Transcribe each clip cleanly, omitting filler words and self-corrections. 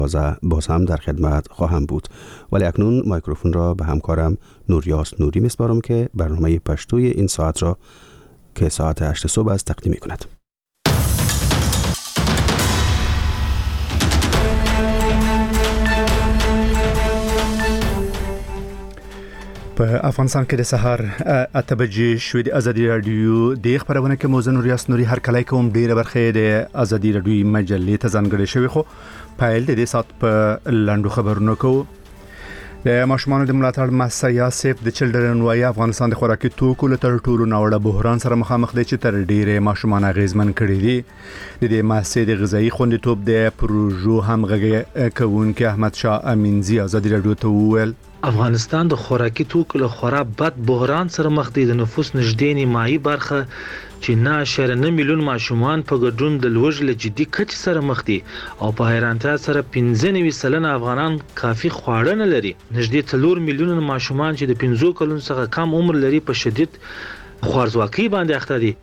باز هم در خدمت خواهم بود، ولی اکنون میکروفون را به همکارم نوریاس نوری میسپارم که برنامه پشتوی این ساعت را که ساعت 8 صبح است تقدیم کند. په افغانستان کې د سهار 8 بجې شوې د ازادي رادیو د خبرونه کې موزه نوریاس نوري هر کله کوم ډیره برخه د ازادي رادیو مجلې ته ځانګړې شوی، خو پایل د دې سات په لاندو خبرونه کوو. د ماشومان د ملاتړ مؤسسه یاسف د چلډرن وای افغانستان د خوراکي توکو له تر ټولو ناوړه بحران سره مخامخ دی چې تر ډیره ماشومان اغیزمن کړي دي. د دې مؤسسې د غذایی خوندیتوب د پروژو همغږي کوونکي احمد شاه امینزی ازادي رادیو ته وویل افغانستان د خوراکي توکو له خورا بد بحران سره مخ دی. د نفوس نږدې نیمایي برخه چې 9.9 میلیون ماشومان په ګډون د لوږې له جدي کچې سره مخ دي او په حیرانتیا سره 95% افغانان کافي خواړه نه لري. نږدې 4 میلیون ماشومان چې د 15 کلونو څخه کم عمر لري په شدید خوارځواکۍ باندې اخته دي.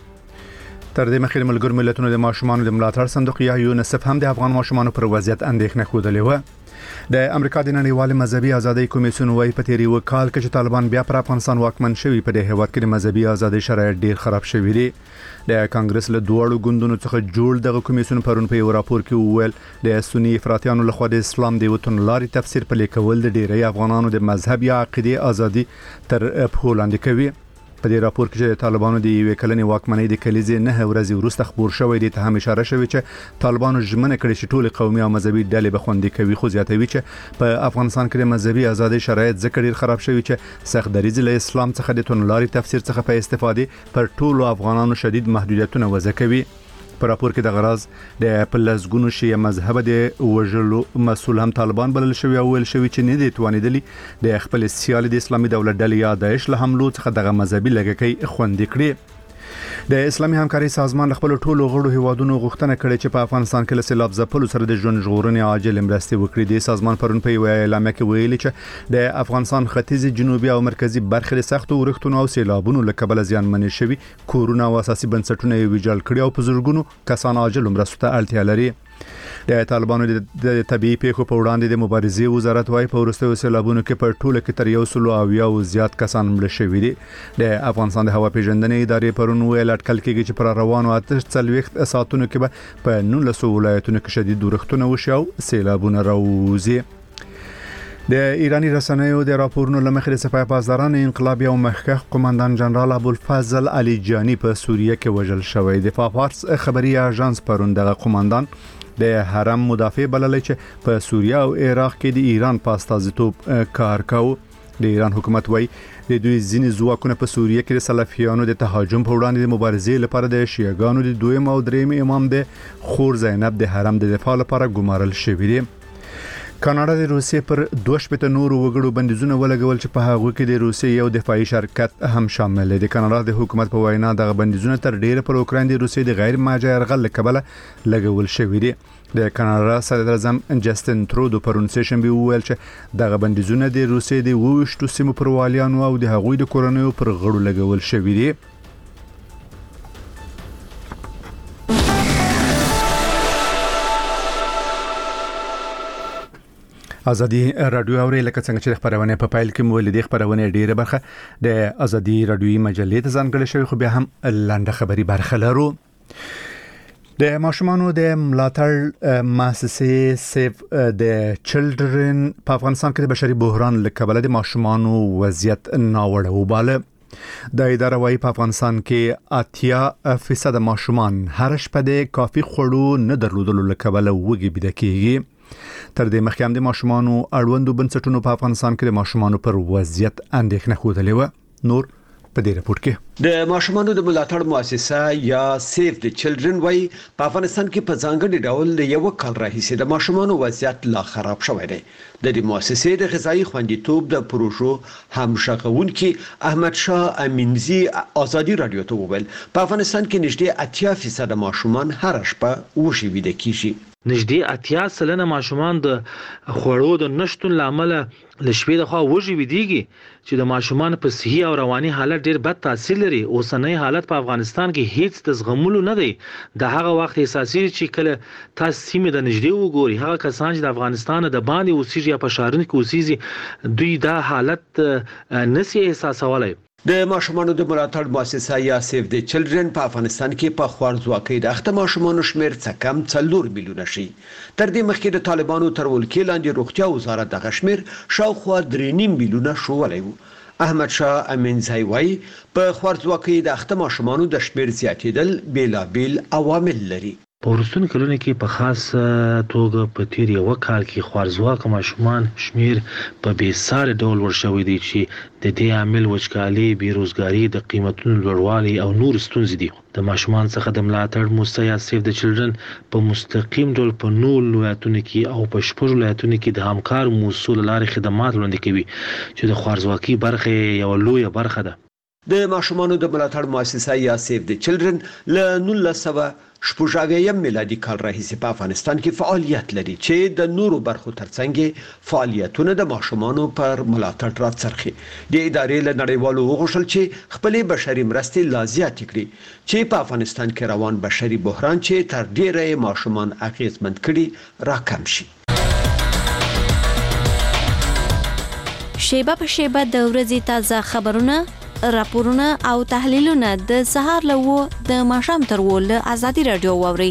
تر دې مخکې ملګرو ملتونو د ماشومان د ملاتړ صندوق یا یونیسف هم د افغان ماشومان پر وضعیت اندېښنه خوده و. د امریکا د نړیوال مذهبي ازادۍ کمیسیون وايي په تیری وکال کې چې طالبان بیا پر افغانستان واکمن شوي په دې هیواد کې د مذهبي ازادۍ شرایط ډیر خراب شوي دي. د کانګرس له دوړو ګوندونو څخه جوړ دغه کمیسیون پرون په یو راپور کې وویل د سنی افراطیانو لخوا د اسلام د وطن لاري تفسیر په لیکول د ډیری افغانانو د مذهب یا عقیده ازادي تر پښو لاندې کوي. په دې راپور کې چې طالبانو د یوې کلنې واکمنۍ د کلیزې 9 ورځې وروسته خبر شوی دی ته هم اشاره شوی چې طالبانو ژمنه کړې چې ټول قومي او مذهبي ډلې به خوندي کوي، خو زیاتوي چې په افغانستان کې د مذهبي ازادۍ شرایط ځکه ډیر خراب شوی چې سخت دریځ له اسلام څخه د تونلاري تفسیر څخه په استفاده پر ټولو افغانانو شدید محدودیتونه وضع کوي. په راپور کې د غراز د پلسګونو شیعه مذهب د وژلو مسول هم طالبان بلل شوی او ویل شوی چې نه دي توانیدلی د خپل سیال د اسلامي دولت ډلې یا داعش له حملو څخه دغه مذهبي لګکۍ خوندې کړي. د اسلامي همکاري سازمان خپل ټولو غړو هیوادونو غوښتنه کړې چې په افغانستان کې له سیلاب ځپلو سره د ژوند ژغورنې عاجل مرستې وکړي. د سازمان پرون په یو اعلامیه کې ویلي چې د افغانستان ختیځ جنوبي او مرکزی برخې د سختو ورښتونو او سیلابونو له کبله زیانمن شوي کورونه او اساسي بنسټونه یې ویجاړ کړي او په زرګونو کسان عاجل مرستو ته اړتیا لري. د طالبانو د طبيعي پیښو په وړاندې د مبارزې وزارت وايي په وروستیو سیلابونو کې په ټوله کې تر 100 او زیات کسان مړه شوي دي. د افغانستان د هوا پیژندنې ادارې پرون ویل اټکل کېږي چې پر روانو 48 ساعتونو کې به په 19 ولایتونو کې شدید ورښتونه وشي او سیلابونه راوځي. د ایرانی رسنیو د راپورونو لمخې د سپاه پاسداران انقلابي او مخکښ قومندان جنرال ابوالفضل علي جانی په سوریه کې وژل شوی. د فارس خبري اژانس پرون دغه قومندان د حرم مدافع بللی چې په سوریه او عراق کې د ایران په استازیتوب کار کاوه. د ایران حکومت وايي د دوی ځینې ځواکونه په سوریه کې د سلفیانو د تهاجم په وړاندې د مبارزې لپاره د شیعاګانو د دویم او دریم امام د خور زینب د حرم د دفاع لپاره ګمارل شوی دی. کاناډا د روسیې پر 2 نورو وګړو بندیزونه ولګول چې په هغه کې د روسیې یو دفاعي شرکت هم شامل دی. د کاناډا د حکومت په وینا دغه بندیزونه تر ډیره پر اوکراین د روسیې د غیر ماجه یرغل لکبله لګول شوی دی. د کاناډا صدر اعظم جسټن ترودو پرون سیشنبه وویل چې دغه بندیزونه د روسیې د 22 سیمو پر والیانو او د هغوی د کورنیو پر غړو لګول شوی دی. ازادي رادیو اوري لکه څنګه چې خبرونه په پایل کې مول دي خبرونه ډیره برخه د ازادي رادیوي مجلې ته ځانګړې شوی، خو بیا هم لاندې خبري برخه لرو. د ماشومانو د ملاتړ مؤسسه سیف د چلډرن په افغانستان کې د بشري بحران له کبله د ماشومانو وضعیت ناوړه وباله. د اداره وايي په افغانستان کې 80% ماشومان هر شپه د کافي خوړو نه درلودلو له کبله وږي بيد کېږي. تر دې مخکې هم د ماشومانو اړوندو بنسټونو په افغانستان کې د ماشومانو پر وضعیت اندېښنه خوده و. نور په دې راپور کې د ماشومانو د ملاتړ مؤسسه یا سیف د چلډرن وايي په افغانستان کې په ځانګړي ډول د یو کال راهیسې د ماشومانو وضعیت لا خراب شوی دی. د دې مؤسسې د غذایی خوندیتوب د پروژو همغږونکي احمد شاه امینزی ازادي رادیو ته وویل په افغانستان کې نږدې 80% ماشومان هر شپه وږي ویده کیږي. نږدې 80% ماشومان د خوړو د نشټون لامل لشبې د خوا وږي ودیږي چې د ماشومان په صحي او رواني حالت ډیر بد تاثیر لري. اوسنۍ حالت په افغانستان کې هیڅ د زغملو نه دی. د هغه وخت احساسي چې کله تاسو سیمه د نږدې وګوري، هغه کسان چې د افغانستان د باندې اوسېږي یا په شهرونو کې اوسېږي، دوی دا حالت نسی احساسولای. د ماشومانو د ملاتړ مؤسسه یا سیف د چلډرن په افغانستان کې په خوارځواکۍ د اخته ماشومانو شمیر څه کم 4 میلیونه شي. تر دې مخکې د طالبانو تر ولکې لاندې روغتیا وزارت دغه شمیر شاوخوا 3.5 میلیونه شولی و. احمد شاه امینزی وایي په خوارځواکۍ د اخته ماشومانو د شمیر زیاتېدل بیلابیل عوامل لري. په وروستیو کلونو کې په خاص توګه په تیر یو کال کې خوارځواکه ماشومان شمیر په بېساري ډول ورشوي دي چې د دې عامل وچکالي، بیروزګاري، د قیمتونو لوړوالی او نور ستونزې دي. د ماشومان څخه د ملاتړ مؤسسه یا سیف د چلډرن په مستقیم ډول په 9 ولایتونو کې او په 6 ولایتونو کې د همکار مؤسسو له لارې خدمات وړاندې کوي چې د خوارځواکۍ برخه یو لویه برخه ده. د ماشومانو د ملاتړ مؤسسه یا سیف د چلډرن له 1980 میلادي کال راهیسې په افغانستان کې فعالیت لري چې د نورو برخو ترڅنګ فعالیتونه د ماشومانو پر ملاتړ راڅرخي. د ادارې له نړیوالو وغوښتل چې خپلې بشري مرستې لا زیاتې کړي چې په افغانستان کې روان بشري بحران چې تر ډیره ماشومان اغیزمند کړي راکم شي. شیبه په شیبه د ورځې تازه خبرونه، راپورونه او تحلیلونه د سهار له 9 د ماښام تر 10 له ازادي رادیو واوري.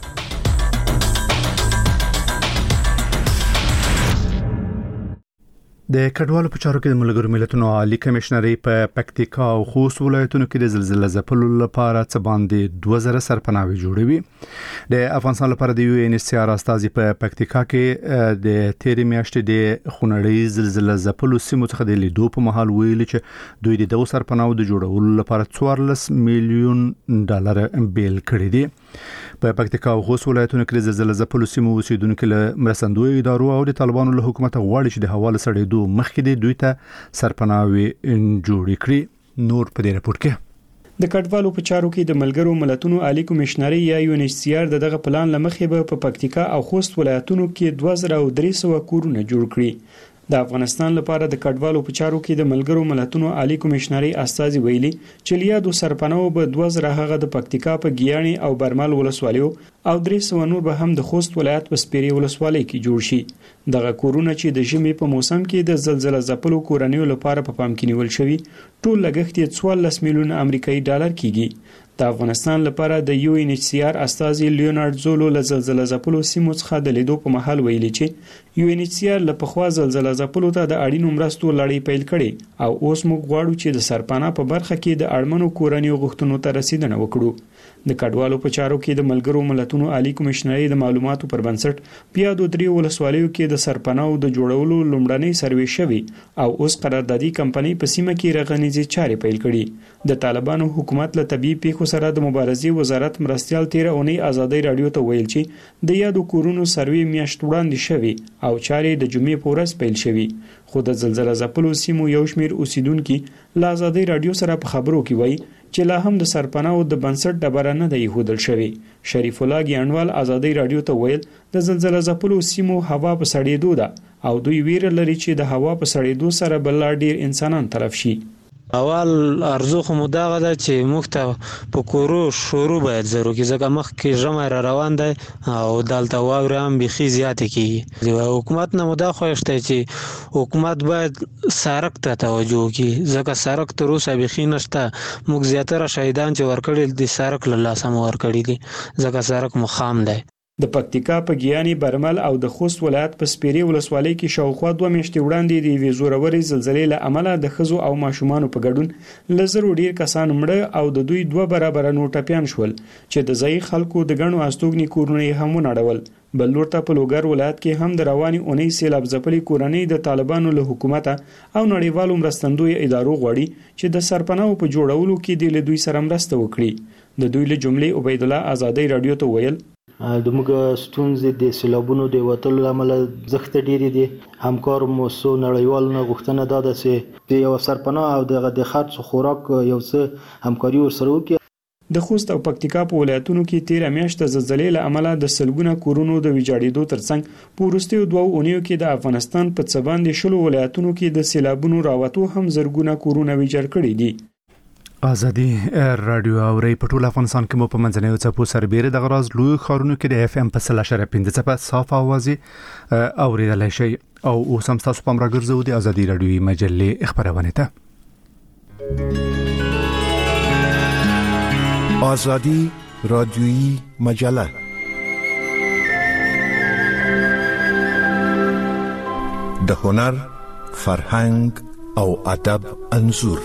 د کډوالو په چارو کې د ملګرو ملتونو عالی کمشنري په پکتیکا او خوست ولایتونو کې د زلزلې ځپلو لپاره څه باندې 2000 سرپناهي جوړوي. د افغانستان لپاره د UNHCR استازي په پکتیکا کې د تیرې میاشتې د خونړۍ زلزلې ځپلو سیمو څخه د لیدو په مهال ویلي چې دوی د دغو سرپناهو د جوړولو لپاره 14 میلیون ډالر بیل کړی دي. په پکتیکا او خوست ولایتونو کې د زلزلې ځپلو سیمو اوسیدونکو له مرستندوی ادارو او د طالبانو له حکومت غواړي چې د حواله سړېدو مخکې د دوی ته سرپناهي جوړ کړي. نور په دې راپور کې د کډوالو په چارو کې د ملګرو ملتونو عالی کمشنري یا UNHCR دغه پلان لمخې په پکتیکا او خوست ولایتونو کې 2300 کورونه جوړ کړي. د افغانستان لپاره د کډوالو په چارو کې د ملګرو ملتونو عالی کمشنري استازي ویلي چې لیادو سرپناو به 2000 هغه د پکتیکا په ګیانی او برمل ولسوالیو او 300 نور به هم د خوست ولایت په سپیری ولسوالۍ کې جوړ شي. دغه کورونه چې د ژمي په موسم کې د زلزلې ځپلو کورنیو لپاره په پام کې نیول شوی، ټول لګښت یې 14 میلیون امریکایي ډالر کیږي. د افغانستان لپاره د UNHCR استازي لیونارد زولو له زلزلې ځپلو سیمو څخه د لیدو په مهال ویلي چې UNHCR له پخوا زلزلې ځپلو ته د اړینو مرستو لړۍ پیل کړي او اوس موږ غواړو چې د سرپناه په برخه کې د اړمنو کورنیو غوښتنو ته رسیدنه وکړو. د کډوالو په چارو کې د ملګرو ملتونو عالی کمشنري د معلوماتو پر بنسټ بیا د 3 ولسوالیو کې د سرپناو د جوړولو لومړنۍ سروې شوی او اوس قراردادي کمپنۍ په سیمه کې رغنیزي چارې پیل کړي. د طالبانو حکومت له طبي پیښو سره د مبارزې وزارت مرستيال 13 اونۍ ازادي رادیو ته ویل چې د یادو کورونو سروې میاشت وړاندې شوی او چارې د جمعې په ورځ پیل شوی. خو د زلزلې ځپلو سیمو یو شمیر اوسیدونکو له ازادي رادیو سره په خبرو کې وایي چې لا هم د سرپناو د بنسټ ډبره نه دی هودل شوی. شریف الله ګیانوال ازادي رادیو ته ویل د زلزلې ځپلو سیمو هوا په سړېدو ده او دوی ویره لري چې د هوا په سړېدو سره بل ډیر انسانان تلف شي. اول ارزو خو مداغه ده چې مخته په کورو شروع باید ضروري کې ځکه مخ کې جمع را روان دی او دلته واغره هم بخي زیات کیږي. حکومت نه مدا خوښته چې حکومت باید سرک ته توجه وکړي ځکه سرک تر اوسه بخي نشته. موږ زیاتره شهیدان چې ورکړل دي سرک له لاسه مو ورکړي دي ځکه سرک مخام دی. د پکتیکا په ګیانی برمل او د خوست ولایت په سپیری ولسوالۍ کې شاوخوا 2 میاشتې وړاندې د ویزوروري زلزلې له امله د خزو او ماشومان په ګډون لزر ډیر کسان مړه او د دوی 2 برابر نور ټپيان شول چې د ځای خلکو د غنو استوګنی کورونه هم ونړول. بل ورته په لوګر ولایت کې هم د رواني اونۍ سیلاب ځپلې کورنۍ د طالبانو له حکومت او نړیوالو مرستندوی ادارو غواړي چې د سرپناو په جوړولو کې د دوی سره مرسته وکړي. د دوی له جملې عبید الله ازادي رادیو ته ویل د موږ ستونزې د سیلابونو د وټل لامل زخت ډېری دي. همکار موسسو نړیوال نه غوښتنه ده چې یو سرپناه او د خرڅ خوراک یو څه همکاري ورسره وکړي. د خوست او پکتیکا په ولایتونو کې 13 میاشتې زلزلې له امله د سلګونه کورونو د ویجاړېدو ترڅنګ په وروستیو 2 اونیو کې د افغانستان په څه باندې شلو ولایتونو کې د سیلابونو راوتو هم زرګونه کورونه ویجاړ کړي دي. ازادي رادیو اوري په ټول افغانستان کې مو په منځنیو څپو سربېره د غراز لوی خارونو کې د اف ام په 3.5 څپه صاف اوازي اوریدلای شي او اوس هم تاسو په امر ګرځو د ازادي رادیو مجلې خبرونه ته. آزادی رادیویی مجله د هنر، فرهنګ او ادب انځور.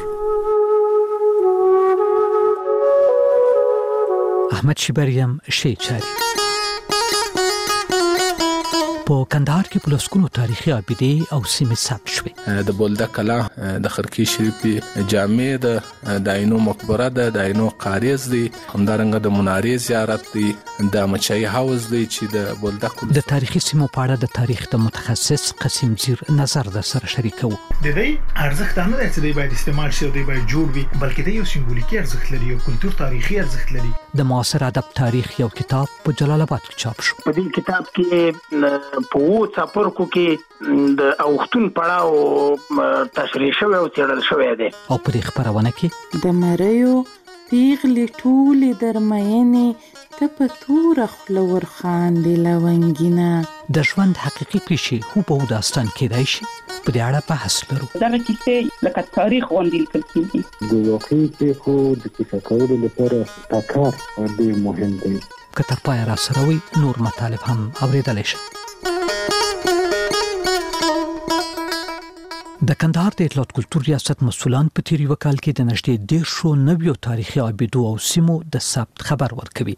احمد شبریم شیچاری په کندهار کې په لسګونو تاریخي ابیدې او سیمې ثبت شوې. د بولده کلا، د خرکی شریفي جامع، د عینو مقبره ده، د عینو قاریز دی، همدارنګه د منارې زیارت دی، د مچای هاوس دی چې د بولده کلا. د تاریخي سیمو په اړه د تاریخ د متخصص قاسم زیر نظر د سره شریکو. د دې ارزښت نه دی چې دی باید استعمال شي او دی باید جوړ وي، بلکې د یو سمبولیکي ارزښت لري او کلتور تاریخي ارزښت لري. د معاصر ادب تاریخ یو کتاب په جلال آباد کې چاپ شو. په دې کتاب کې په څاپرکو کې د اوختون پړاو تشریح شوی او څېړل شوی دی. او په دې خبرونه کې د مریو پیغلې ټولې درمینې ته په توره خوله ورخاندې لونګینه. د ژوند حقیقي پیښې هوبهو داستان کېدای شي. په دې اړه بحث لرو. دغه کیسې لکه تاریخ غوندې لیکل کېږي. د واقعي پیښو د کیسه کولو لپاره تکرار ډېر مهم دی. که تر پایه راسره وي نور مطالب هم اورېدلی شي. د کندهار د اطلاعات کلتور ریاست مسؤلان په تیری وکال کې د نږدې 190 تاریخي ابیدو او سیمو د ثبت خبر ورکوي.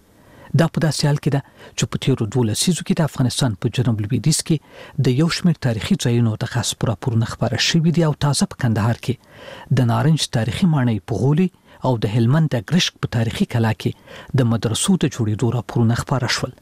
دا په داسې حال کې ده چې په تیرو 12 لسیزو کې د افغانستان په جنوب لویدیځ کې د یو شمېر تاریخي ځایونو د غصب راپورونه خبره شوي دي او تازه په کندهار کې د نارنج تاریخي ماڼۍ په غولي او د هلمند د ګرشک په تاریخي کلا کې د مدرسو د جوړېدو راپورونه خبره شول.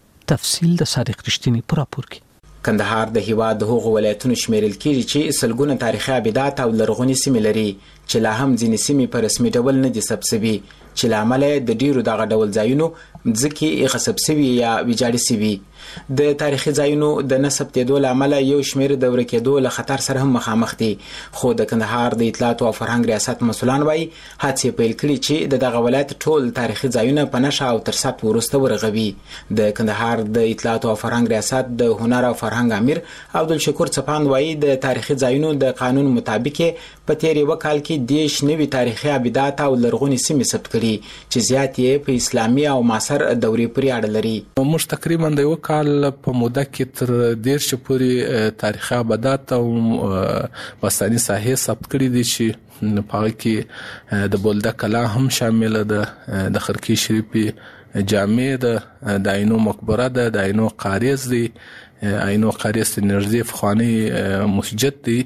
تفصیل د صادق رښتینی په راپور کې. کندهار د هیواد د هغو ولایتونو شمیرل کېږي چې سلګونه تاریخي ابیدات او لرغونې سیمې لري چې لا هم ځینې سیمې په رسمي ډول نه دي ثبت شوي، چې له امله د ډیرو دغه ډول ځایونو ځکه غصب شوي یا ویجاړې شوي. د تاریخي ځایونو د نه ثبتېدو له امله یو شمېر د ورکېدو له خطر سره هم مخامخ دي، خو د کندهار د اطلاعات او فرهنګ ریاست مسؤلان وایي هڅې پیل کړي چې د دغه ولایت ټول تاریخي ځایونه په نښه او تر ثبت وروسته ورغوي. د کندهار د اطلاعات او فرهنګ ریاست د هنر او فرهنګ امیر عبدالشکور څپاند وایي د تاریخي ځایونو د قانون مطابق په تیر یو کال کې 10 نوي تاریخي ابیدات او لرغونې سیمې ثبت کړي چې زیات یې په اسلامي او معاصر دورې پورې اړه لري. موږ تقریبا د یو کال په موده کې تر 10 پورې تاریخي ابیدات او باستاني ساحې ثبت کړي دي چې په هغه کې د بولده کلا هم شامل ده، د خرکی شریفي جامع ده، د عینو مقبره ده، د عینو قاریز دی، عینو قاریز د نږدې پخوانی مسجد دی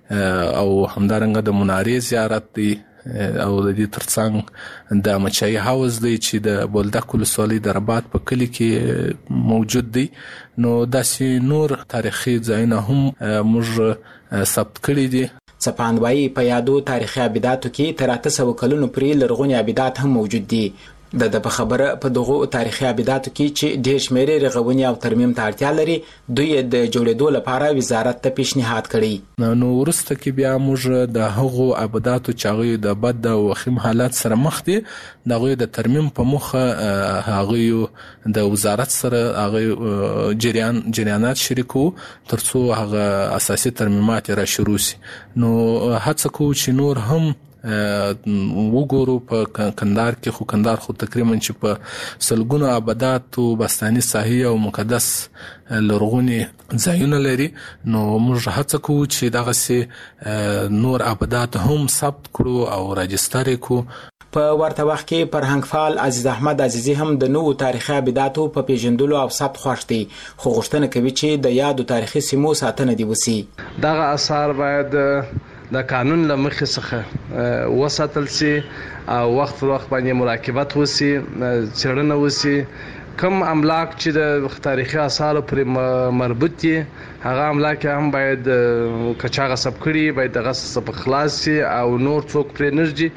او همدارنګه د منارې زیارت دی او د دې ترڅنګ د مچای هاوس دی چې د بولدک ولسوالۍ د رباط په کلي کې موجود دی. نو داسې نور تاریخي ځایونه هم موږ ثبت کړي دي. څپاند وایي په یادو تاریخي ابیداتو کې تر 800 کلونو پورې لرغوني ابیدات هم موجود دي. د په خبره په دغه تاریخي ابیداتو کې چې ډېر شمېر رغونې او ترمیم ته اړتیا لري، دوی د جوړېدو لپاره وزارت ته پیشنهاد کړی. نو وروسته کې بیا موږ د هغو ابیداتو چې هغوی د بد او وخیم حالات سره مخ دي د هغوی د ترمیم په موخه هغوی د وزارت سره هغوی جریانات شریکو تر څو هغه اساسي ترمیمات را شروع شي. نو هڅه کوو چې نور هم وګورو په کندهار کې، خو کندهار خو تقریبا چې په سلګونو ابیدات او باستاني ساحې او مقدس لرغونې ځایونه لري. نو موږ هڅه کوو چې دغسې نور ابیدات هم ثبت کړو او راجستر کړو. په ورته وخت کې فرهنګفعال عزیز احمد عزیزی هم د نوو تاریخي ابیداتو په پیژندلو او ثبت خوښ دی، خو غوښتنه کوي چې د یادو تاریخي سیمو ساتنه دې وشي. دغه آثار باید د قانون له مخې څخه وساتل شي او وخت پر وخت باندې مراقبت وشي، څېړنه وشي. کوم املاک چې د تاریخي آثارو پرې مربوط دي هغه املاک هم باید کچا غصب کړي باید د غصب خلاص شي او نور څوک پرې نږدي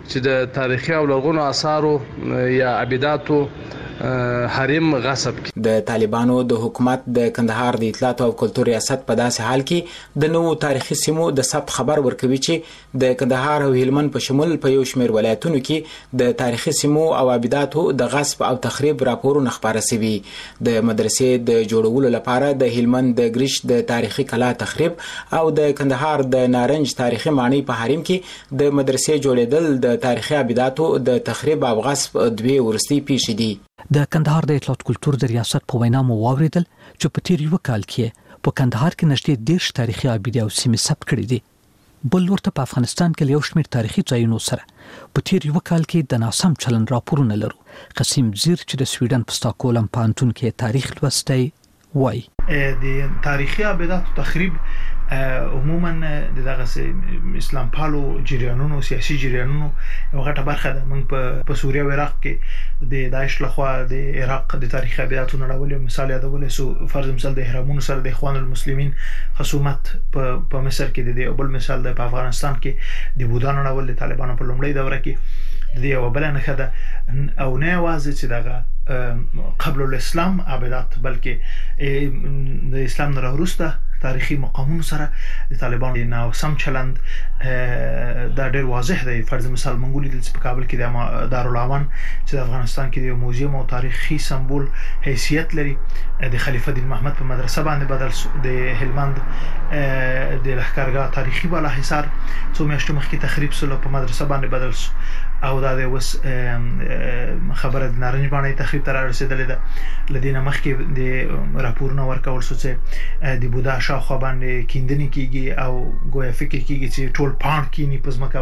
چې د تاریخي او لرغونو آثارو یا عبادتو حریم غصب کی. د طالبانو د حکومت د کندهار د اطلاعات او کلتور ریاست په داسې حال کې د نوو تاریخي سیمو د ثبت خبر ورکوي چې د کندهار او هلمند په شمول په یو شمېر ولایتونو کې د تاریخي سیمو او عبادتو د غصب او تخریب راپورونه خبره شوي. د مدرسې د جوړولو لپاره د هلمند د ګریش د تاریخي کلا تخریب او د کندهار د نارنج تاریخي ماڼۍ په حریم کې د مدرسې جوړېدل د تاریخي عبادتو د تخریب او غصب دوی ورستي پیښې دي. د کندهار د اطلاعات کلتور د ریاست په وینا مو واوریدل چې په تیر یو کال کې په کندهار کې نږدې 10 تاریخي ابیدي او سیمې ثبت کړې دي. بل ورته په افغانستان کې یو شمېر تاریخي ځایونو سره په تیر یو کال کې د ناسم چلن راپورونه لرو. قسیم زیر چې د سویډن په ستاکهولم پوهنتون کې تاریخ لوستی وای د تاریخي ابیدات تخریب عموما دغه اسلام پالو جریانونو سیاسي جریانونو یو غټه برخه ده. موږ په سوریه او عراق کې د داعش لخوا د عراق د تاریخي ابیداتو نړول مثال یادول سو. فرض مثال د احرامونو سره د اخوان المسلمین خصومت په مصر کې د بل مثال د افغانستان کې د بودانو نړول د طالبانو په لومړۍ دوره کې د یو بل نه خده او نه واځي چې دغه قبل الاسلام عبادت بلکې د اسلام نه وروسته تاریخي مقامونو سره د طالبانو نه سم چلند دا ډېر واضح دی. فرض مثال منګولي د کابل کې د دارالعوان چې د افغانستان کې د موزیم او تاریخي سمبول حیثیت لري د خلیفه دین محمد په مدرسه باندې بدل. د هلمند د لښکرګاه تاریخي بالا حصار څو میاشتې مخکې تخریب سول په مدرسه باندې بدل سو او دا د وس خبره د نارنج باندې تخریب تر رسیدلې ده. لدینه مخکې د راپورونه ورکول سو چې د بودا شاوخوا باندې کیندنې کیږي او ګویا فکر کیږي چې ټول پاڼ کینی په ځمکه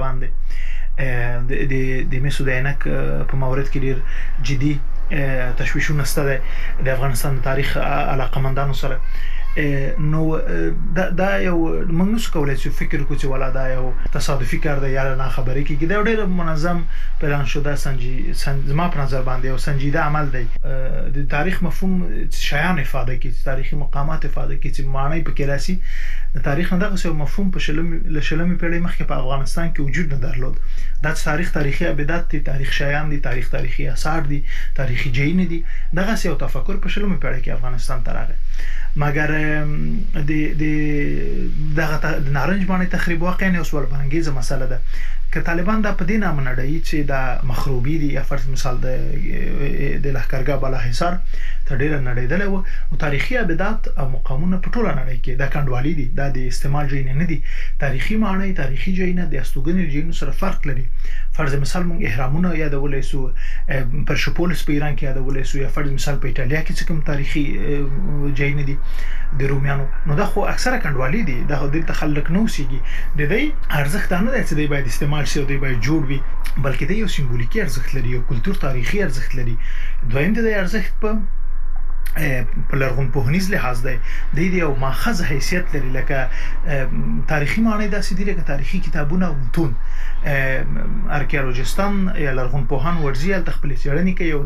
باندې. د میسو د عینک په مورد کې ډیر جدي تشویشونه ستده د افغانستان تاریخ علاقمندانو سره. نو دا یو موږ نشو کولای چې فکر وکړو چې ولا دا یو تصادفي کار دی یا نه خبرې کیږي. دا ډېر منظم پلان شده زما په نظر باندې یو سنجیده عمل دی. د تاریخ مفهوم شایان افاده کوي، تاریخي مقامات افاده کوي چې معنی پکې راسي. تاریخ نه دغه یو مفهوم په شلمي پیړۍ مخکې په افغانستان کې وجود نه درلود. دا تاریخي ابدات دي، تاریخ شایان دي، تاریخي آثار دي، تاریخي جین دي. دغه یو تفکر په شلمي پیړۍ کې افغانستان ته راغی. مګر د نارنج باندې تخریب واقعا یو سوال بانګیزه مسله ده. که طالبان دا په دې نامه نړۍ چې دا مخروبي دي یا فرض مثال د لښکرګاه بالا حصار ته ډیره نړیدل او تاریخي ابدات او مقامونه په ټوله نړۍ کې دا کندوالي دي، دا د استعمال جین نه دي. تاریخي معنی تاریخي جین د استوګنې جین سره فرق لري. فرض مثال مونږ احرامونه یادولای سو پرشپولس په ایران کې یادولای سو یا فرض مثال په ایتالیا کې کوم تاریخي جین دي د رومیانو. نو دا خو اکثره کندوالي دي، دا د تخلق نو سیږي. د دې ارزښت نه دی چې دی باید استعمال شي او دی باید جوړ وي، بلکې د یو سمبولیکي ارزښت لري او کلچر تاریخي ارزښت لري. دویم د ارزښت په لرغون پوهنیز لحاظ دی د یو ماخذ حیثیت لري. لکه تاریخي معنی داسې دي لکه تاریخي کتابونه او متون. ارکیالوجستان یا لرغون پوهان ورزي ال تخپل څېړنې کوي او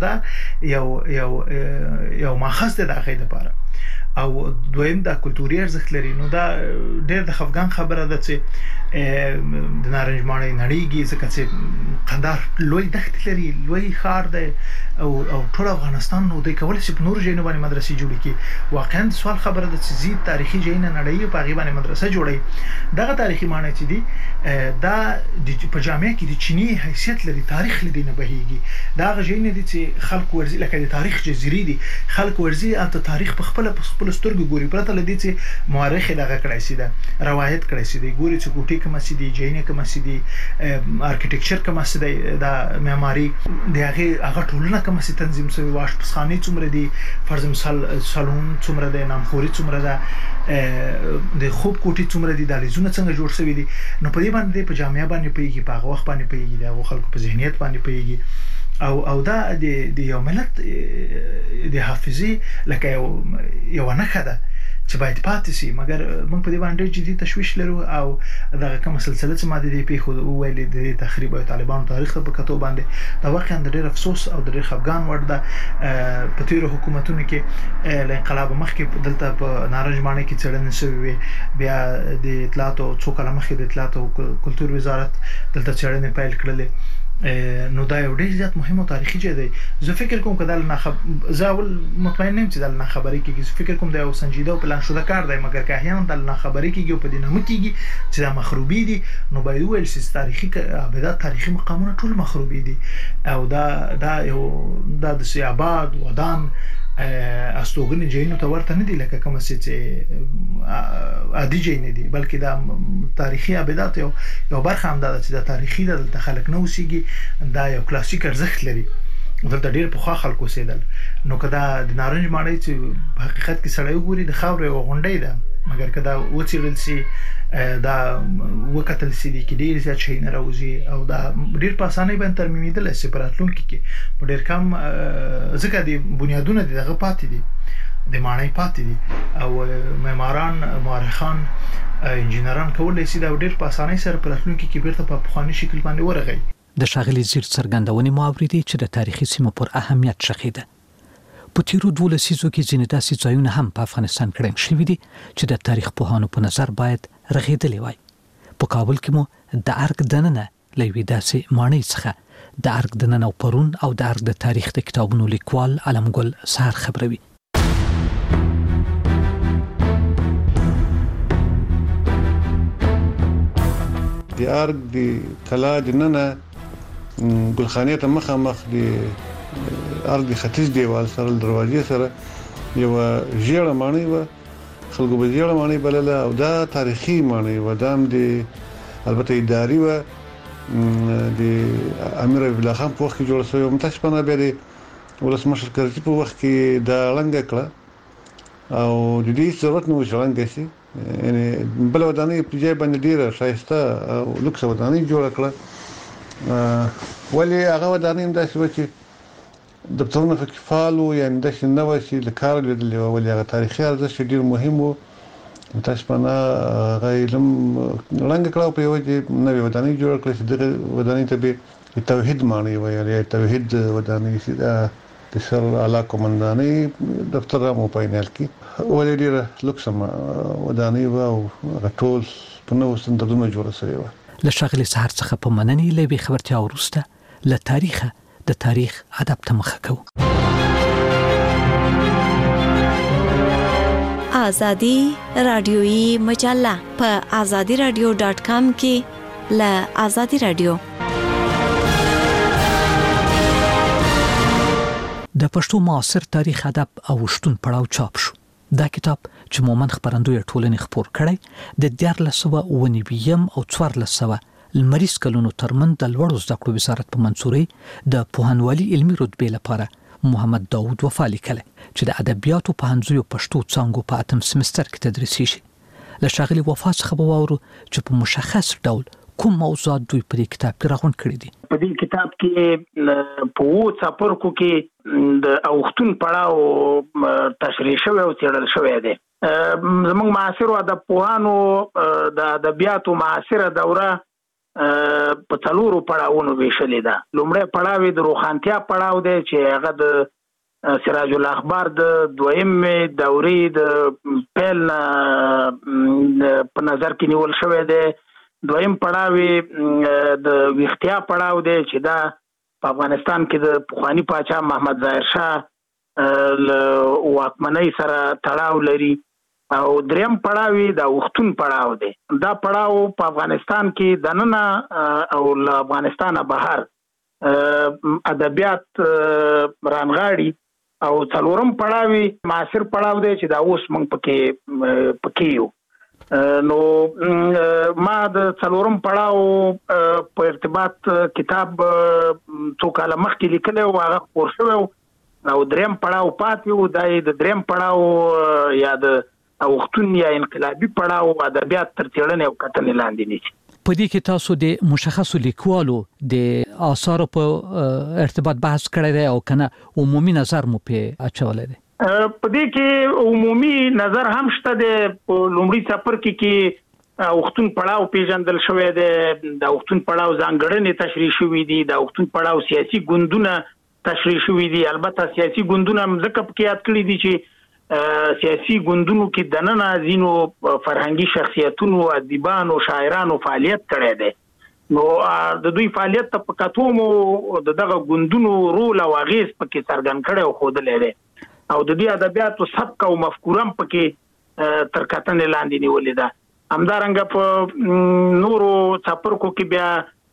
دا یو ماخذ دی د هغې لپاره. او دویم دا کلتوري ارزښت لري. نو دا ډېر د خفګان خبره ده چې د نارنج ماڼۍ نړیږي ځکه چې قندهار لوی دښتې لري، لوی ښار دی او ټول افغانستان نو دوی کولی شي په نورو ځایونو باندې مدرسې جوړې کړي. واقعا د سوال خبره ده چې زید تاریخي ځایونه نړۍ په هغې باندې مدرسه جوړوي. دغه تاریخي ماڼۍ چې دي دا په جامعه کې د چیني حیثیت لري، تاریخ له دې نه بهیږي. دا هغه ځایونه دي چې خلک ورځي لکه د تاریخ جزیرې دي، خلک ورځي هلته تاریخ په خپل سترګو ګوري، پرته له دې چې مورخ دغه کړی سي ده روایت کړی سي دی، ګوري چې کوټې کومه سي دي، جینې کومه سي دي، ارکیټیکچر کومه سي دی، دا معماري د هغه ټولنه کومه سي تنظیم شوی، واشپزخانې څومره دي، فرض مثال سالون څومره دی، نامخوري څومره ده، د خوب کوټې څومره دي، دهلیزونه څنګه جوړ شوي دي. نو په دې باندې په جامعه باندې پوهېږي، په هغه وخت باندې پوهېږي، د هغو خلکو په ذهنیت باندې پوهېږي. او دا د یو ملت د حافظې لکه یو نښه ده چې باید پاتې شي. مګر موږ په دې باندې جدي تشویش لرو او دغه کومه سلسله چې ما د دې پیښو وویلې د تخریب او طالبانو تاریخ په کتو باندې دا واقعا د ډېر افسوس او د ډېر خفګان وړ ده. په تیرو حکومتونو کې له انقلاب مخکې دلته په نارنج ماڼۍ کې څېړنې شوې وې، بیا د اطلاعاتو څو کاله مخکې د اطلاعاتو او کلتور وزارت دلته څېړنې پیل کړلې نو دا یو ډیر زیات مهم او تاریخي ځای دی. زه فکر کوم کله زه اول مطمئن نیم چې د نه خبرې کیږي. زه فکر کوم دا یو سنجیده او پلان شوه کار دی، مګر که احیانا د نه خبرې کیږي او په دې نه کیږي چې دا مخروبي دي، نو باید ویل چې تاریخي ابدات تاریخي مقامونه ټول مخروبي دي او دا یو د سیاباد ودان استوګنې جینو ته ورته نه دي لکه کوم چې عادي جین دي، بلکې دا تاریخي ابدات یو برخه هم ده چې د تاریخي د خلک نو سیږي، دا یو کلاسیک ارزښت لري. دلته ډیر په خلکو سیدل، نو کدا د نارنج ماڼۍ چې په حقیقت کې سړی وګوري د خاورې او غونډۍ ده، مګر کدا وڅېړل سي دا وکتل سي دي کې ډیر زیات شي نه راوځي او دا ډیر په اسانۍ باندې ترمیمیدل سي پراتلون کې په ډیر کم ځکه دي بنیادونه دغه پاتې دي، د ماڼۍ پاتې دي او معماران مورخان انجینران کولای شي دا ډیر په اسانۍ سره پراتلون کې بیرته په پخوانی شکل باندې ورغی. د ښاغلي زیر څرګندونې ماوریدي چې د تاریخي سیمو پر اهمیت شخیده. په تیرو 12 لسیزو کې ځینې داسې ځایونه هم په افغانستان کې شوي دي چې د تاریخ پوهانو په نظر باید رغېدلي وای. په کابل کې مو د ارګ دننه له یوې داسې ماڼۍ څخه د ارګ دننه او پرون او د ارګ د تاریخ د کتابونو لیکوال علمګل سهار خبروي. د ارګ د کلا دننه ګلخانې ته مخامخ د ارګ د ختیځ دیوال سره دروازې سره یو ژیړه ماڼۍ و، خلکو به ژیړه ماڼۍ بلله او دا تاریخي ماڼۍ و. دا هم د البته اداري و، د امیر الله خان په وخت کې جوړه شوې، متاسفانه بیا د ولسمشر کرزي په وخت کې دا ړنګه کړه او د دې ضرورت نه و چې ړنګه شي، یعنې بله ودانۍ په ځای باندې ډېره ښایسته او لوکسه ودانۍ جوړه کړه. ولې هغه ودانۍ هم داسې وه چې دفترونه پکې فعال وو، یعنې داسې نه وه چې له کاره لوېدلې وه، ولې هغه تاریخي ارزښت ډېر مهم و. متاسفانه هغه یې هم ړنګه کړه او په یوه نوې ودانۍ جوړه کړه چې دغه ودانۍ ته به د توحید ماڼۍ ویل یا توحید ودانۍ چې د سر اعلی قومندانۍ دفتر هم په عین حال کې ولې ډېره لوکسه ودانۍ وه او هغه ټول په نوو سټنډردونو جوړه شوې وه. له ښاغلي سهار څخه په مننې له یوې خبرتیا وروسته له تاریخه د تاریخ ادب ته مخه کوو. آزادی رادیویی مجله په azadiradio.com کې له آزادی رادیو. د پښتو معاصر تاریخ ادب او شتون پړاو چاپ شو. دا کتاب چې مومن خبرندوی ټولنې خپور کړی د 1499 او 1400 لمریز کلونو ترمن د لوړو زده کړو وزارت په منصوري د پوهنوالي علمي رتبې لپاره محمد داوود وفا لیکلی چې د ادبیاتو پوهنځیو پښتو څانګو په 8م سمستر کې تدریسي شي. له ښاغلي وفا څخه به واورو چې په مشخص ډول کوم موضوعات دوی په کتاب کې راغونډ کړي دي. په دې کتاب کې په څاپرکو کې د اوختون پړاو تشریح شوی او څېړل شوی دی. زموږ معاصر ادب پوهانو د ادبیاتو معاصره دوره په څلورو پړاوونو ویشلې ده. لومړی پړاو د روښانتیا پړاو دی چې هغه د سراج الاخبار د دویمې دورې د پیل په نظر کې نیول شوی دی. دویم پړاو د ویښتیا پړاو دی چې دا په افغانستان کې د پخوانی پاچا محمد ظاهر شاه واکمنۍ سره تړاو لري. او دریم پړاو د وختون پړاو دی. دا پړاو په افغانستان کې دننه او له افغانستان بهر ادبیات رانغاړي. او څلورم پړاو معاصر پړاو دی چې دا اوس موږ پکې یو. نو ما د څلورم پړاو په ارتباط کتاب څو کاله مخکې لیکلی او هغه خپور شوی او دریم پړاو پاتې و. دا د دریم پړاو یا د اوختون یا انقلابي پړاو ادبیات تر څېړنې او کتنې لاندې نیسي. په دې کې تاسو د مشخصو لیکوالو د آثارو په ارتباط بحث کړی دی او کنه عمومي نظر مو په اچولی دی؟ په دې کې عمومي نظر هم شته دی. په لومړي څپرکي کې اوختون پړاو پیژندل شوی دی. د اوختون پړاو ځانګړنې تشریح شوي دي. د اوختون پړاو سیاسي ګوندونه تشریح شوي دي. البته سیاسي ګوندونه هم ځکه پکې یاد کړي دي چې سیاسي ګوندونو کې دننه ځینو فرهنګي شخصیتونو ادیبانو شاعرانو فعالیت کړی دی. نو د دوی فعالیت ته په کتو مو دغه ګوندونو رول او اغیز پکې څرګند کړي او خودلې ده او د دې ادبیاتو سبک او مفکورم پکې تر کتنې لاندې نیولې ده. همدارنګه په نورو څپرکو کې بیا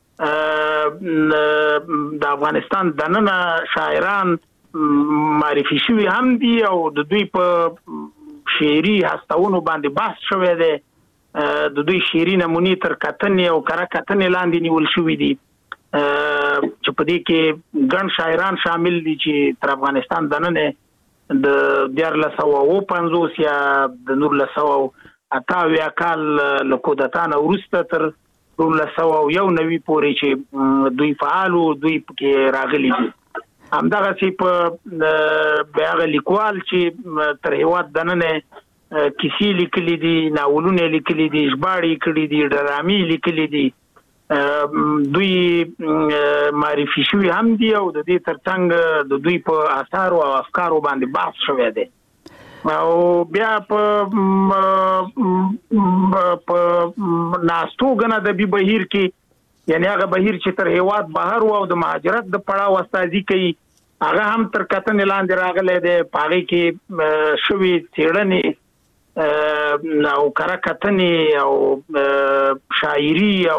د افغانستان دننه شاعران معرفي شوي هم دي او د دوی په شعري هستونو باندې بحث شوی دی. د دوی شعري نمونې تر کتنې او کره کتنې لاندې نیول شوي دي چې په دې کې ګڼ شاعران شامل دي چې تر افغانستان دننه د 1950 یا د 1988 کال له کودتا نه وروسته تر 1991 پورې چې دوی فعالو دوی پکې راغلي دي. همدغه چې په بیاغه لیکوال چې تر هیواد دننه کیسې لیکلي دي، ناولونه لیکلي دي، ژباړې کړي دي، ډرامې لیکلي دي، دوی معرفي شوي هم دي او د دې ترڅنګ د دوی په آثارو او افکارو باندې بحث شوی دی. او بیا په ناستو غنه د بي بهیر کې یعنی هغه بهیر چې تر هیواد بهر او د مهاجرت د پړاو استازي کوي هغه هم تر کتنې لاندې راغلی دی. پاغي کې شوي څېړنې او کره کتنې او شاعري او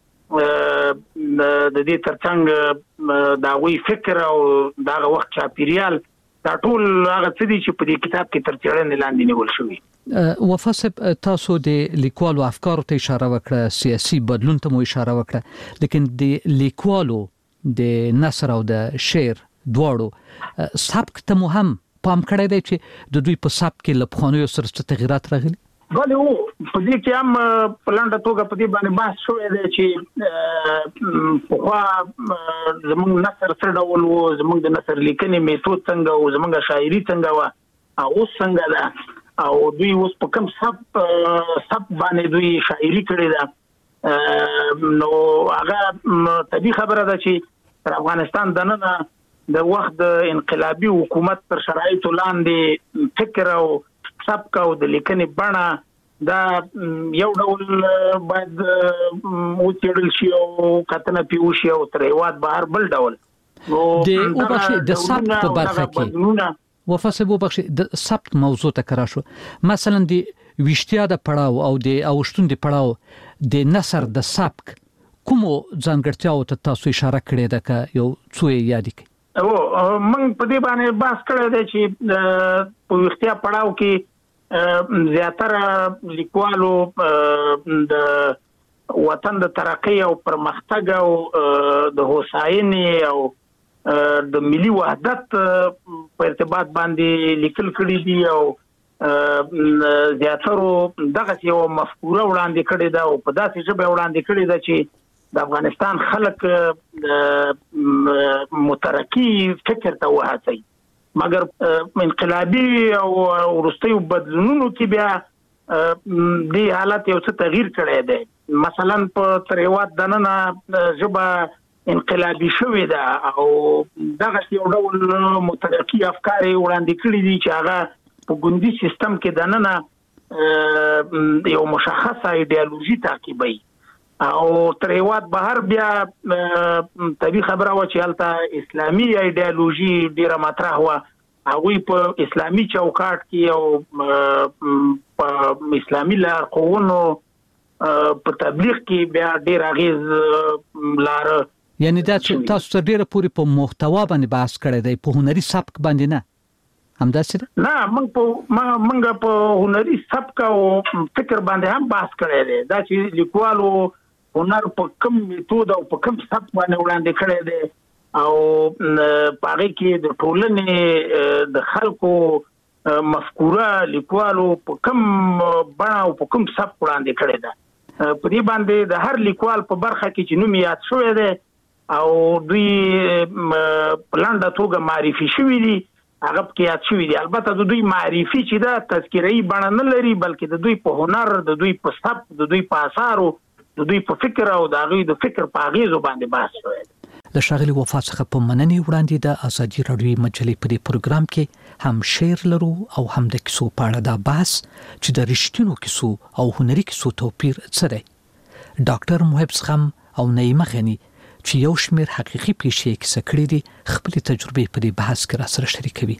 د دې ترڅنګ دا وی فکر او دا وخت چاپیریال دا ټول هغه څه دي چې په دې کتاب کې تر څېړنې لاندې نیول شوي. وفاسب تاسو د لیکوالو افکارو ته اشاره وکړه، سیاسي بدلون ته مو اشاره وکړه، لیکن د لیکوالو د نثر او د شعر دواړو سبک ته مو هم پام کړی دی چې د دوی په سبک کې له پخوانیو سره څه تغیرات راغلي؟ بله په دې کې هم په لنډه توګه په دې باندې بحث شوی دی چې پخوا زموږ نثر څه ډول و، زموږ د نثر لیکنې میتود څنګه و، زموږ شاعري څنګه وه او اوس څنګه ده او دوی اوس په کوم سب باندې دوی شاعري کړې ده. نو هغه طبیعي خبره ده چې تر افغانستان دننه د وخت د انقلابي حکومت تر شرایطو لاندې فکر او سبک او د لیکنې بڼه دا یو ډول باید وڅېړل شي او کتنه پې وشي او تر هیواد بهر بل ډول. د سبک په برخه کې وفاسب د سبک موضوع ته کرا شو، مثلا د ویشتیا د پړاو او د اوشتون د پړاو د نثر د سبک کومو ځانګړتیاو ته تاسو اشاره کړې ده که یو څو یې یاد کړئ؟ موږ په دې باندې بحث کړی دی چې په ویښتیا پړاو کې زیاتره لیکوالو د وطن د ترقۍ او پرمختګ او د هوساینې او د ملي وحدت په ارتباط باندې لیکل کړي دي او زیاترو دغه یو مفکوره وړاندې کړې ده او په داسې ژبه وړاندې کړې ده چې د افغانستان خلک مترقي فکر ته وهڅوي. مګر انقلابي او وروستیو بدلونونو کې بیا دې حالت یو څه تغییر کړی دی. مثلا په تر هیواد دننه ژبه انقلابي شوې ده او دغه یو ډول مترقي افکار وړاندې کړي دي چې هغه په ګوندي سیستم کې دننه یو مشخصه ایډیالوژي تعقیبوي او تر هیواد بهر بیا طبیعي خبره و چې هلته اسلامي ایډیالوژي ډیره مطرح وه. هغوی په اسلامي چوکاټ کې او په اسلامي لارښوونو په تبلیغ کې بیا ډیر اغیز لاره. یعنی دا تاسو تر ډیره پورې په محتوا باندې بحث کړی دی، په هنري سبک باندې نه؟ همداسې ده؟ نه، موږ په هنري سبک او فکر باندې هم بحث کړی دی. دا چې لیکوالو هنر په کوم میتود او په کوم سبک باندې وړاندې کړی دی او په هغې کې د ټولنې د خلکو مفکوره لیکوالو په کوم بڼه او په کوم سبک وړاندې کړی ده. په دې باندې د هر لیکوال په برخه کې چې نوم یاد شوی دی او دوی په لنډه توګه معرفي شوي دي هغه پکې یاد شوي دي. البته د دوی معرفي چې ده تذکیره‌ایي بڼه نه لري، بلکې د دوی په هنر، د دوی په سبک، د دوی په اثارو، د دوی په فکر او د هغوی د فکر په اغیزو باندې بحث شوی دی. د ښاغلي وفا څخه په مننې وړاندې د ازادي راډیوي مجلې په دې پروګرام کې هم شعر لرو او هم د کیسو په اړه دا بحث چې د رښتینو کیسو او هنري کیسو توپیر څه دی. ډاکټر محب زغم او نعیمه غنی چې یو شمېر حقیقي پیښې کیسه کړې دي خپل تجربې په دې بحث کې را سره شریکوي.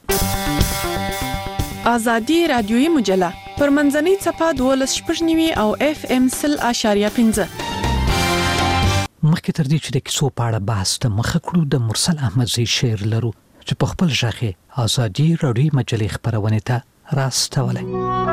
ازادي رادیوي مجله پر منځنۍ صفحه 12.9 او FM 0.5. مخکې تر دې چې د کیسو په اړه بحث ته مخه کړو د مرسل احمدزی شعر لرو چې په خپل ژغه ازادي رادیوي مجلې خبرونه ته راستولې.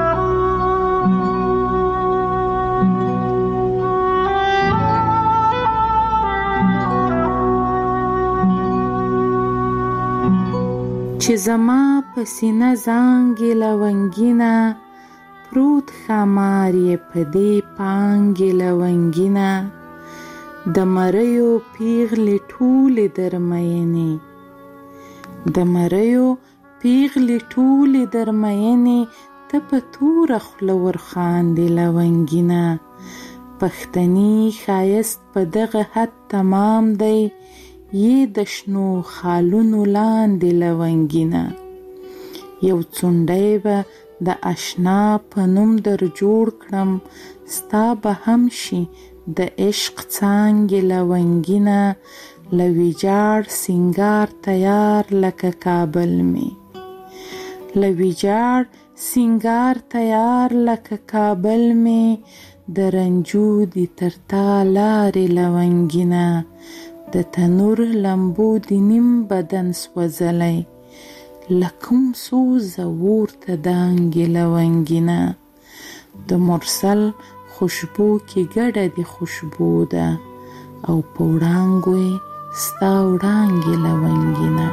چې زما پسینه زانګې لونګینا پروت خمار یې پدې پانګې لونګینا د مریو پیغلې ټولې درمینې د مریو پیغلې ټولې درمینې ته په توره خوله ورخاندې لونګینا پښتني ښایست په دغه حد تمام دی یې د شنو خالونو لاندې لونګینا یو څونډی به د اشنا په نوم در جوړ کړم ستا به هم شي د عشق څانګې لونګینا له ویجاړ سینګار تیار لکه کابل مې له ویجاړ سینګار تیار لکه کابل مې د رنجو دي تر تا لارې لونګینا د تنور لمبو دی نیم بدن سوځلی لکم سوزه ورته دانګې لونګینا د مرسل خوشبو کې ګډه دی خوشبو ده او په وړانګو یې ستا وړانګې لونګینا.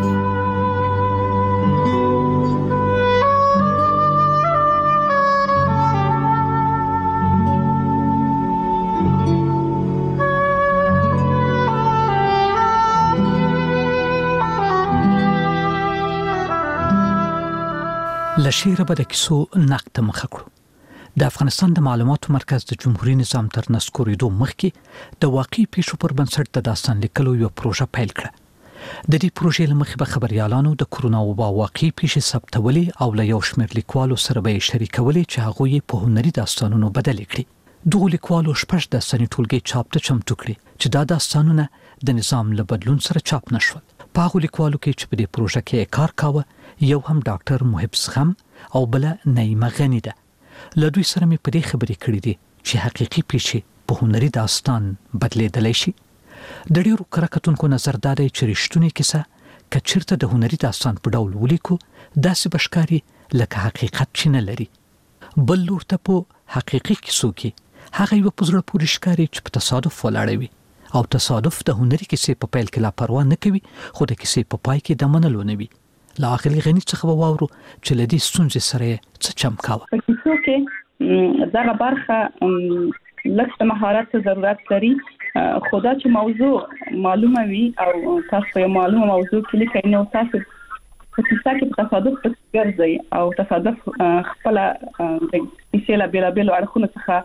لشیره به د کیسو نقد مخه کړو. د افغانستان د معلوماتو مرکز د جمهوریت نظام تر نسکورېدو مخکې د واقعي پیښو پر بنسټ د داستان لیکلو یو پروژه پیل کړه. د دې پروژې له مخې به خبريالانو د کرونا وبا واقعي پیښې ثبتولې او له یو شمېر لیکوالو سره به شریکولې چې هغه یې په هنري داستانونو بدل کړي. دغه لیکوالو شپږ داستاني ټولګي چاپ ته چمتو کړي چې دا داستانونه د نظام له بدلون سره چاپ نشول. په هغه لیکوالو کې چې په دې پروژه کې کار کاوه یو هم ډاکټر محب زغم او بل نعیمه غنی ده. له دوی سره مې په دې خبرې کړې دي چې حقيقي پیښې په هنري داستان بدلېدلی شي. د ډیرو کراکتونکو نظر دا دی چې رښتونی کیسه کچرته د هنري داستان په ډول ولیکو داسې بشکاري لکه حقیقت چې نه لري. بل لور ته په حقيقي کیسو کې هغه یو پزړه پورې ښکاري چې په تصادف ولاړوي او تصادف د هنري کیسې په پیل کې لا پروا نه کوي خو د کیسې په پای کې د منلو نه وي. لا اخلي غني څخه واورو چې لدی ستونزې سره څه چمکاوه. په کیسو کې دغه برخه لکه مهارت ضرورت لري خدا چې موضوع معلومه وي او تاسو یو معلومه موضوع کې لیکئ نو تاسو په کیسه کې تصادف ګرځي او تصادف خپل د کیسې لا بیلابل اړخونه څخه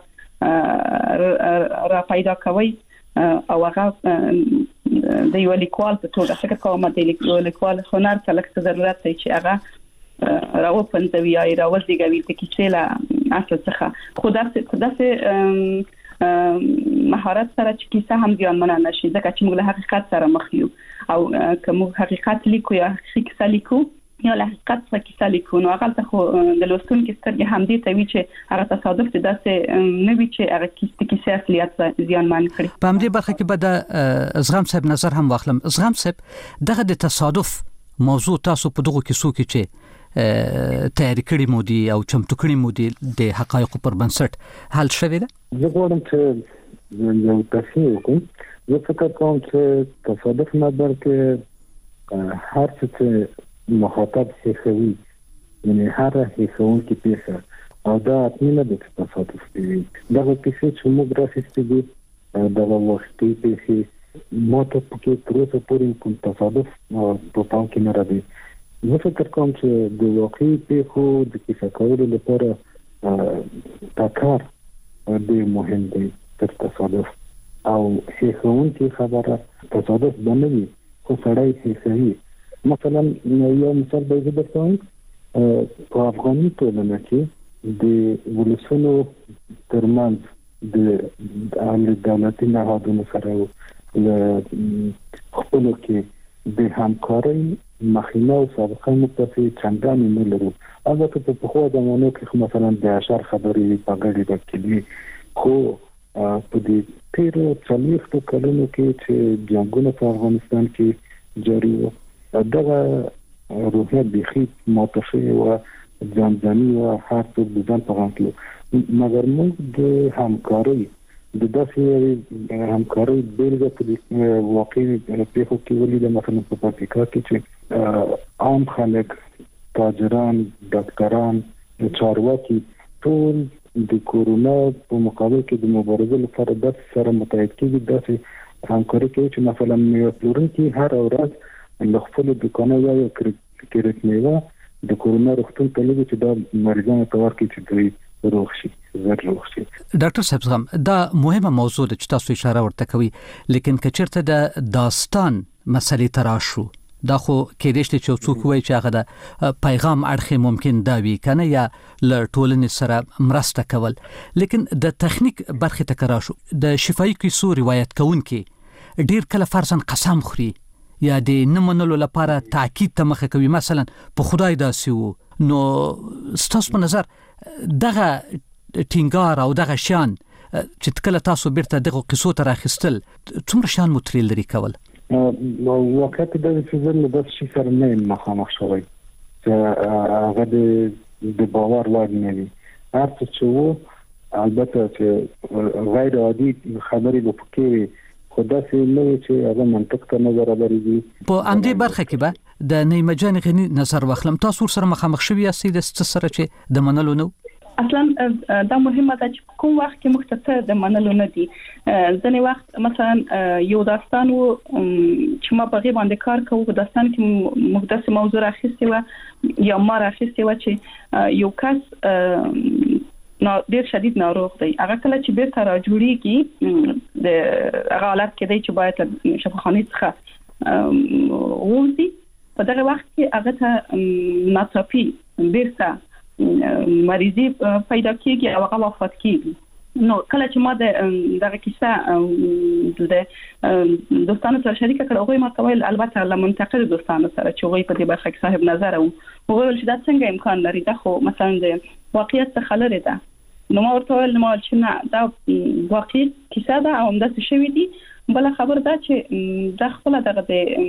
را پیدا کوي او هغه د یو لیکوال په توګه فکر کوم د لیکوال هنر څخه لکه ضرورت دی چې هغه راوپنځوي یا راوځيږي د کیسې له اصل څخه خدا سه مهارت سره چې کیسه هم ځانمنه نشي ځکه چې موږ له حقیقت سره مخ یو او کوم حقیقت لیکو یا کیسه لیکو یا له حقیقت سره کیسه لیکو نو هغه ته د لوستونکو سترګې هم دي ته وی چې هغه تصادف داسې نه وی چې هغه کیسه اصليت ځانمن کړي. په همدې برخه کې به د زغم صاحب نظر هم واخلم. زغم صاحب دغه د تصادف موضوع تاسو په دغه کیسو کې چې تیاری کړی مو دي او چمتو کړی مو دي د حقایقو پر بنسټ حل شوی ده. زه غواړم چې یو تفصیل وکړم. زه فکر کوم چې تصادف نه بلکې هر څه مخاطب شي یعنی هر هیڅون کې پیښه او دا اټینه د تصادف دی. دا کیسه چې موږ راځي دي دا وختي پیښه موته پکې تر اوسه پورې کوم تصادف په پام کې نه راځي. زه فکر کوم چې د واقعي پیښو د کیسه کولو لپاره کار ډېر مهم دی تر تصادف او هیڅون کې خبره تصادف بنوي خو سړی هیڅوي. مثلا یو مثال به زه درته په افغاني ټولنه کې د ولسونو ترمنځ د عامه دولتي نهادونو سره خپل کې د همکارۍ مخینه او سابقه متفق چندان نه لرو. البته په خو د مونږ کې مثلا د اشار خبرې په ګډه د کلی خو په دې تیرو 40 کلونو کې چې جنگونه په افغانستان کې جاری وو دغه روحیه بخي متفق او ځانځاني او هر څه د ځان په غوښتلو مګر موږ د همکارۍ د داسې همکارۍ بیلګه په واقعي پیښو کې ولیدل مثلا په پکتیکا کې چې عام خلک تاجران ډاکټران چارواکي ټول د کورونا په مقابل کې د مبارزې لپاره د سره متحد کېږي داسې همکاري کوي چې مثلا میوه پلورونکي هر ورځ له خپل دکانه یا کرت میوه د کورونا روغتون ته لګي چې دا مریضانو ته ورکړي چې دوی روغ شي زر روغ شي. ډاکټر صاحب زغم دا مهمه موضوع ده چې تاسو اشاره ورته کوي لیکن کچرته د داستان مسلې تراشو دا خو کې دې چې څوک وایي چې هغه د پیغام اړخ ممکن دا وی کنه یا ل ټولنې سره مرسته کول لیکن د تخنیک برخه تکراشو د شفایي کیسو روایت کوونکې ډیر کله فرضاً قسم خوري یا د نمنلو لپاره تاکید ته مخه کوي مثلا په خدای داسي وو نو ستاسو په نظر دغه ټینګار او دغه شان چې کله تاسو بیرته دغه قصو تر اخیستل څومره شان متریل لري کول نو وخت د فزر له داسې شي سره نه مخامخ شوی چې هغه د باور وړ نه وي هر څه چې وو البته چې غیر عادي خبرې به پکې خدا سي نو چې هغه منطق ته نظر لري په اندې برخه کې به د نیمه جان غنی نظر واخلم تاسو سره مخامخ شوی یاستئ د سره چې د منلو نو اصلا دا مهمه ده چې کوم وخت کې مختصر د منلو نه دي ځنې وخت مثلا یو داستان و چې ما په غي باندې کار کوم داستان کې مقدس موضوع راخسته و یا ما راخسته و چې یو کس نو ډیر شدید ناروغ دی هغه کله چې بیرته را جوړیږي د هغه حالت کې دی چې باید شفاخانه څخه ووزي په دغه وخت کې هغه ته ناڅاپي بیرته مریضي پیدا کیږي او هغه وفات کیږي نو کله چې ما دغه کیسه د دوستانو سره شریک کړه هغه ما کوي البته له منتقد دوستانو سره چې هغه په دې برخه کې صاحب نظر او هغه ول چې دا څنګه امکان لري دا خو مثلا د واقعیت څخه لري ده نو ما ورته ویل نو چې نه دا واقعي کیسه ده او همداسې شوی دي بل خبر ده چې دا خپل دغه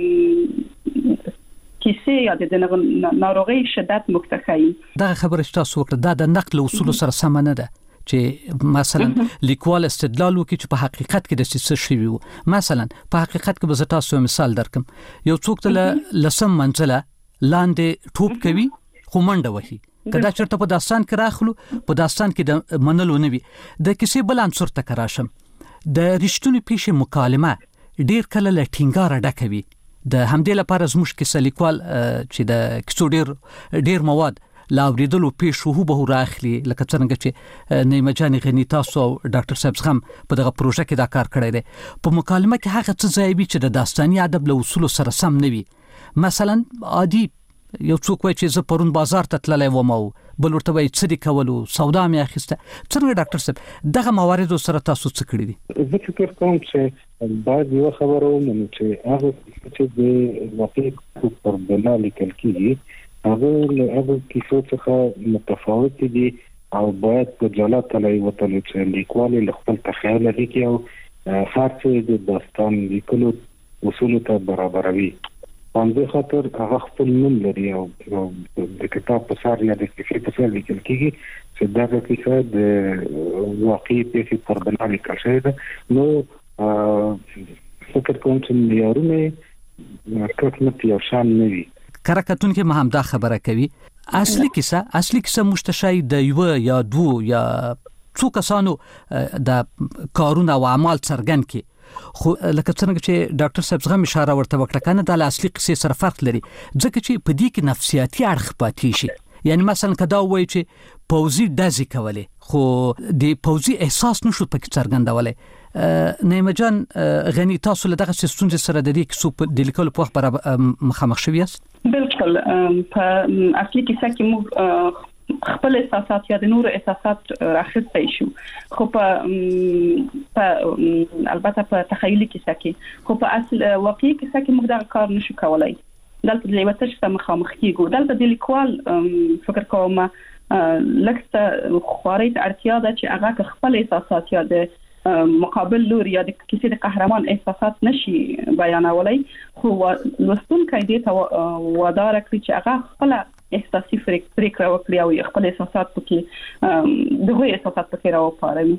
د کیسه یا د ناروغي شدت مکتخي دا خبره چې تاسو وکړه دا د نقل اصول سره سم نه ده چې مثلا لیکوال استدلال وکړي چې په حقیقت کې د څه شوی وو مثلا په حقیقت کې به تاسو مثال درکم یو څوک ته لسم منزله لاندې ټوپ کوي خو منډه وهي کدا چرته په داستان کې راخلو په داستان کې د منلو نه وي د کیسې بل عنصر ته کراشم د رښتونی پیښې مکالمه ډیر کله لټینګار ډکوي د همدې لپاره زموږ کیسه لیکوال چې د کیسو ډیر مواد لا اوریدلو پیښو به راخلي لکه څنګه چې نیمه جان غنی تاسو او ډاکټر صاحب هم په دغه پروژه کې دا کار کړی دی په مکالمه کې هغه څه ځای وي چې د داستاني ادب له اصول سره سم نه وي مثلا عادي یو څوک وایي چې زه پرون بازار ته تللی وم او بل ورته وایي څه دې کولو سودا مې اخیسته څنګه ډاکټر صاحب دغه موارد سره تاسو څه کړی دي زه فکر کوم چې باید یو خبره ومنو چې هغه چې د واقعي پر بنا لیکل کیږي هغه کیسو څخه متفاوت دي او باید په جلا تلای وتل چې لیکوال له خپل تخیل لري او هر څه د داستان لیکلو اصول ته برابروي باندې خاطر هغه خپل نوم لري او د کتاب په سر یا د کیسې په سر لیکل کیږي چې دا کیسه د واقعي پیښې پر بنا لیکل شوې ده نو فکر کوم چې معیارونه کټ یو شان نه وي کرکټون کې مهم دا خبره کوي اصلي کیسه مشتشای د یو یا دو یا څو کسانو د کارونه او اعمال څرګند کی خو لکه څنګه چې ډاکټر صاحب زغم اشاره ورته وکړه کنه د اصلي قصې سره فرق لري ځکه چې په دې کې نفسیاتي اړخ پاتې شي یعنی مثلا کدا وایي چې پوزي دازي کوله خو د پوزي احساس نشو پکې څرګندولای نیمه جان غنی تاسو له دغه ستونزې سره د دې کې د لیکلو په وخت مخامخ شوی یاست بالکل په اصلي کیسه کې موږ خپل احساسات یا د نور احساسات راخستای شو خو په البته په تخیلي کیسه کې خو په اصل واقعي کیسه کې موږ دا کار نشو کولای دلته د یو تشخیص مخامخ کیږو دلته د لیکوال فکر کوم لکه خواري اړتیا ده چې هغه خپل احساسات یا د مقابل لور یا د کیسې د قهرمان احساسات نشي بیانولای خو لوستونکي دې ته وادار کړی چې هغه خپل احساسي فکر وکړي او خپل احساسات پکې دغه احساسات پکې راوپاروي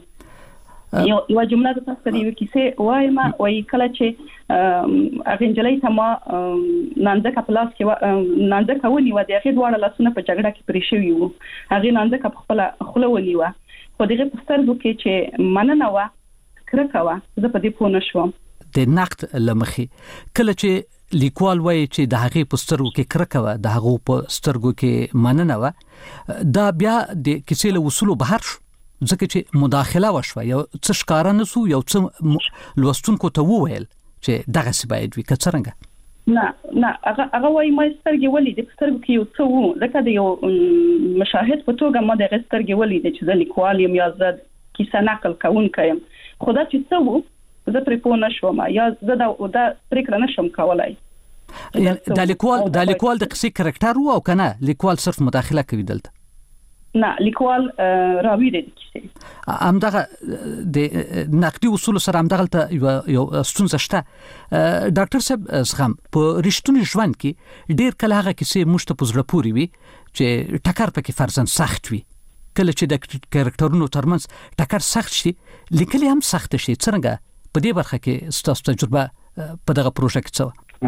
یو جمله د تاسو دی کیسه وایم وای کله چې اغنجلای ته ما نانځکه پلاس کې نانځکه ونی و د هغه دواړه لاسونه په جګړه کې پرې شوی وو هغه نانځکه په خپل خله ونی و خو دغه پسترګو کې چې مننه و کرکه و زه په دې پوه نشوم د نقد لمخي کله چې لیکوال وایي چې د هغه پسترګو کې کرکه و د هغه پسترګو کې مننه و دا بیا د کیسې له اصول بهر شو ځکه چې مداخله وشوه یو څه ښکارا نسو یو څه لوستونکو ته وویل چې دغه څه باید وي کڅرنګ نه هغه وايي ما سترګې ولې د سترګو کې یو څه وو لکه د یو مشاهد په توګه ما د سترګې ولې چې د لیکوال یم یا زه کیسه نقل کوونکی یم خدا چې څه وو زه پرې پوه نشوم یا زه دا پریکړه نشم کولای د لیکوال د قصې کریکټر وو او کنه لیکوال صرف مداخله کوي دلته نه لیکوال راوی دی کیسه همدغه د نقدي اصول سره همدغه یو ستونزه شته ډاکټر صاحب زغم په رښتونی ژوند کې ډیر کله هغه کیسې مشته پزړه پوری وي چې ټکر پکې فرضاً سخت وي کله چې د کریکټرونو ترمنځ ټکر سخت شي لیکل هم سخت شي څنګه په دې برخه کې ستاسو تجربه په دغه پروژه کې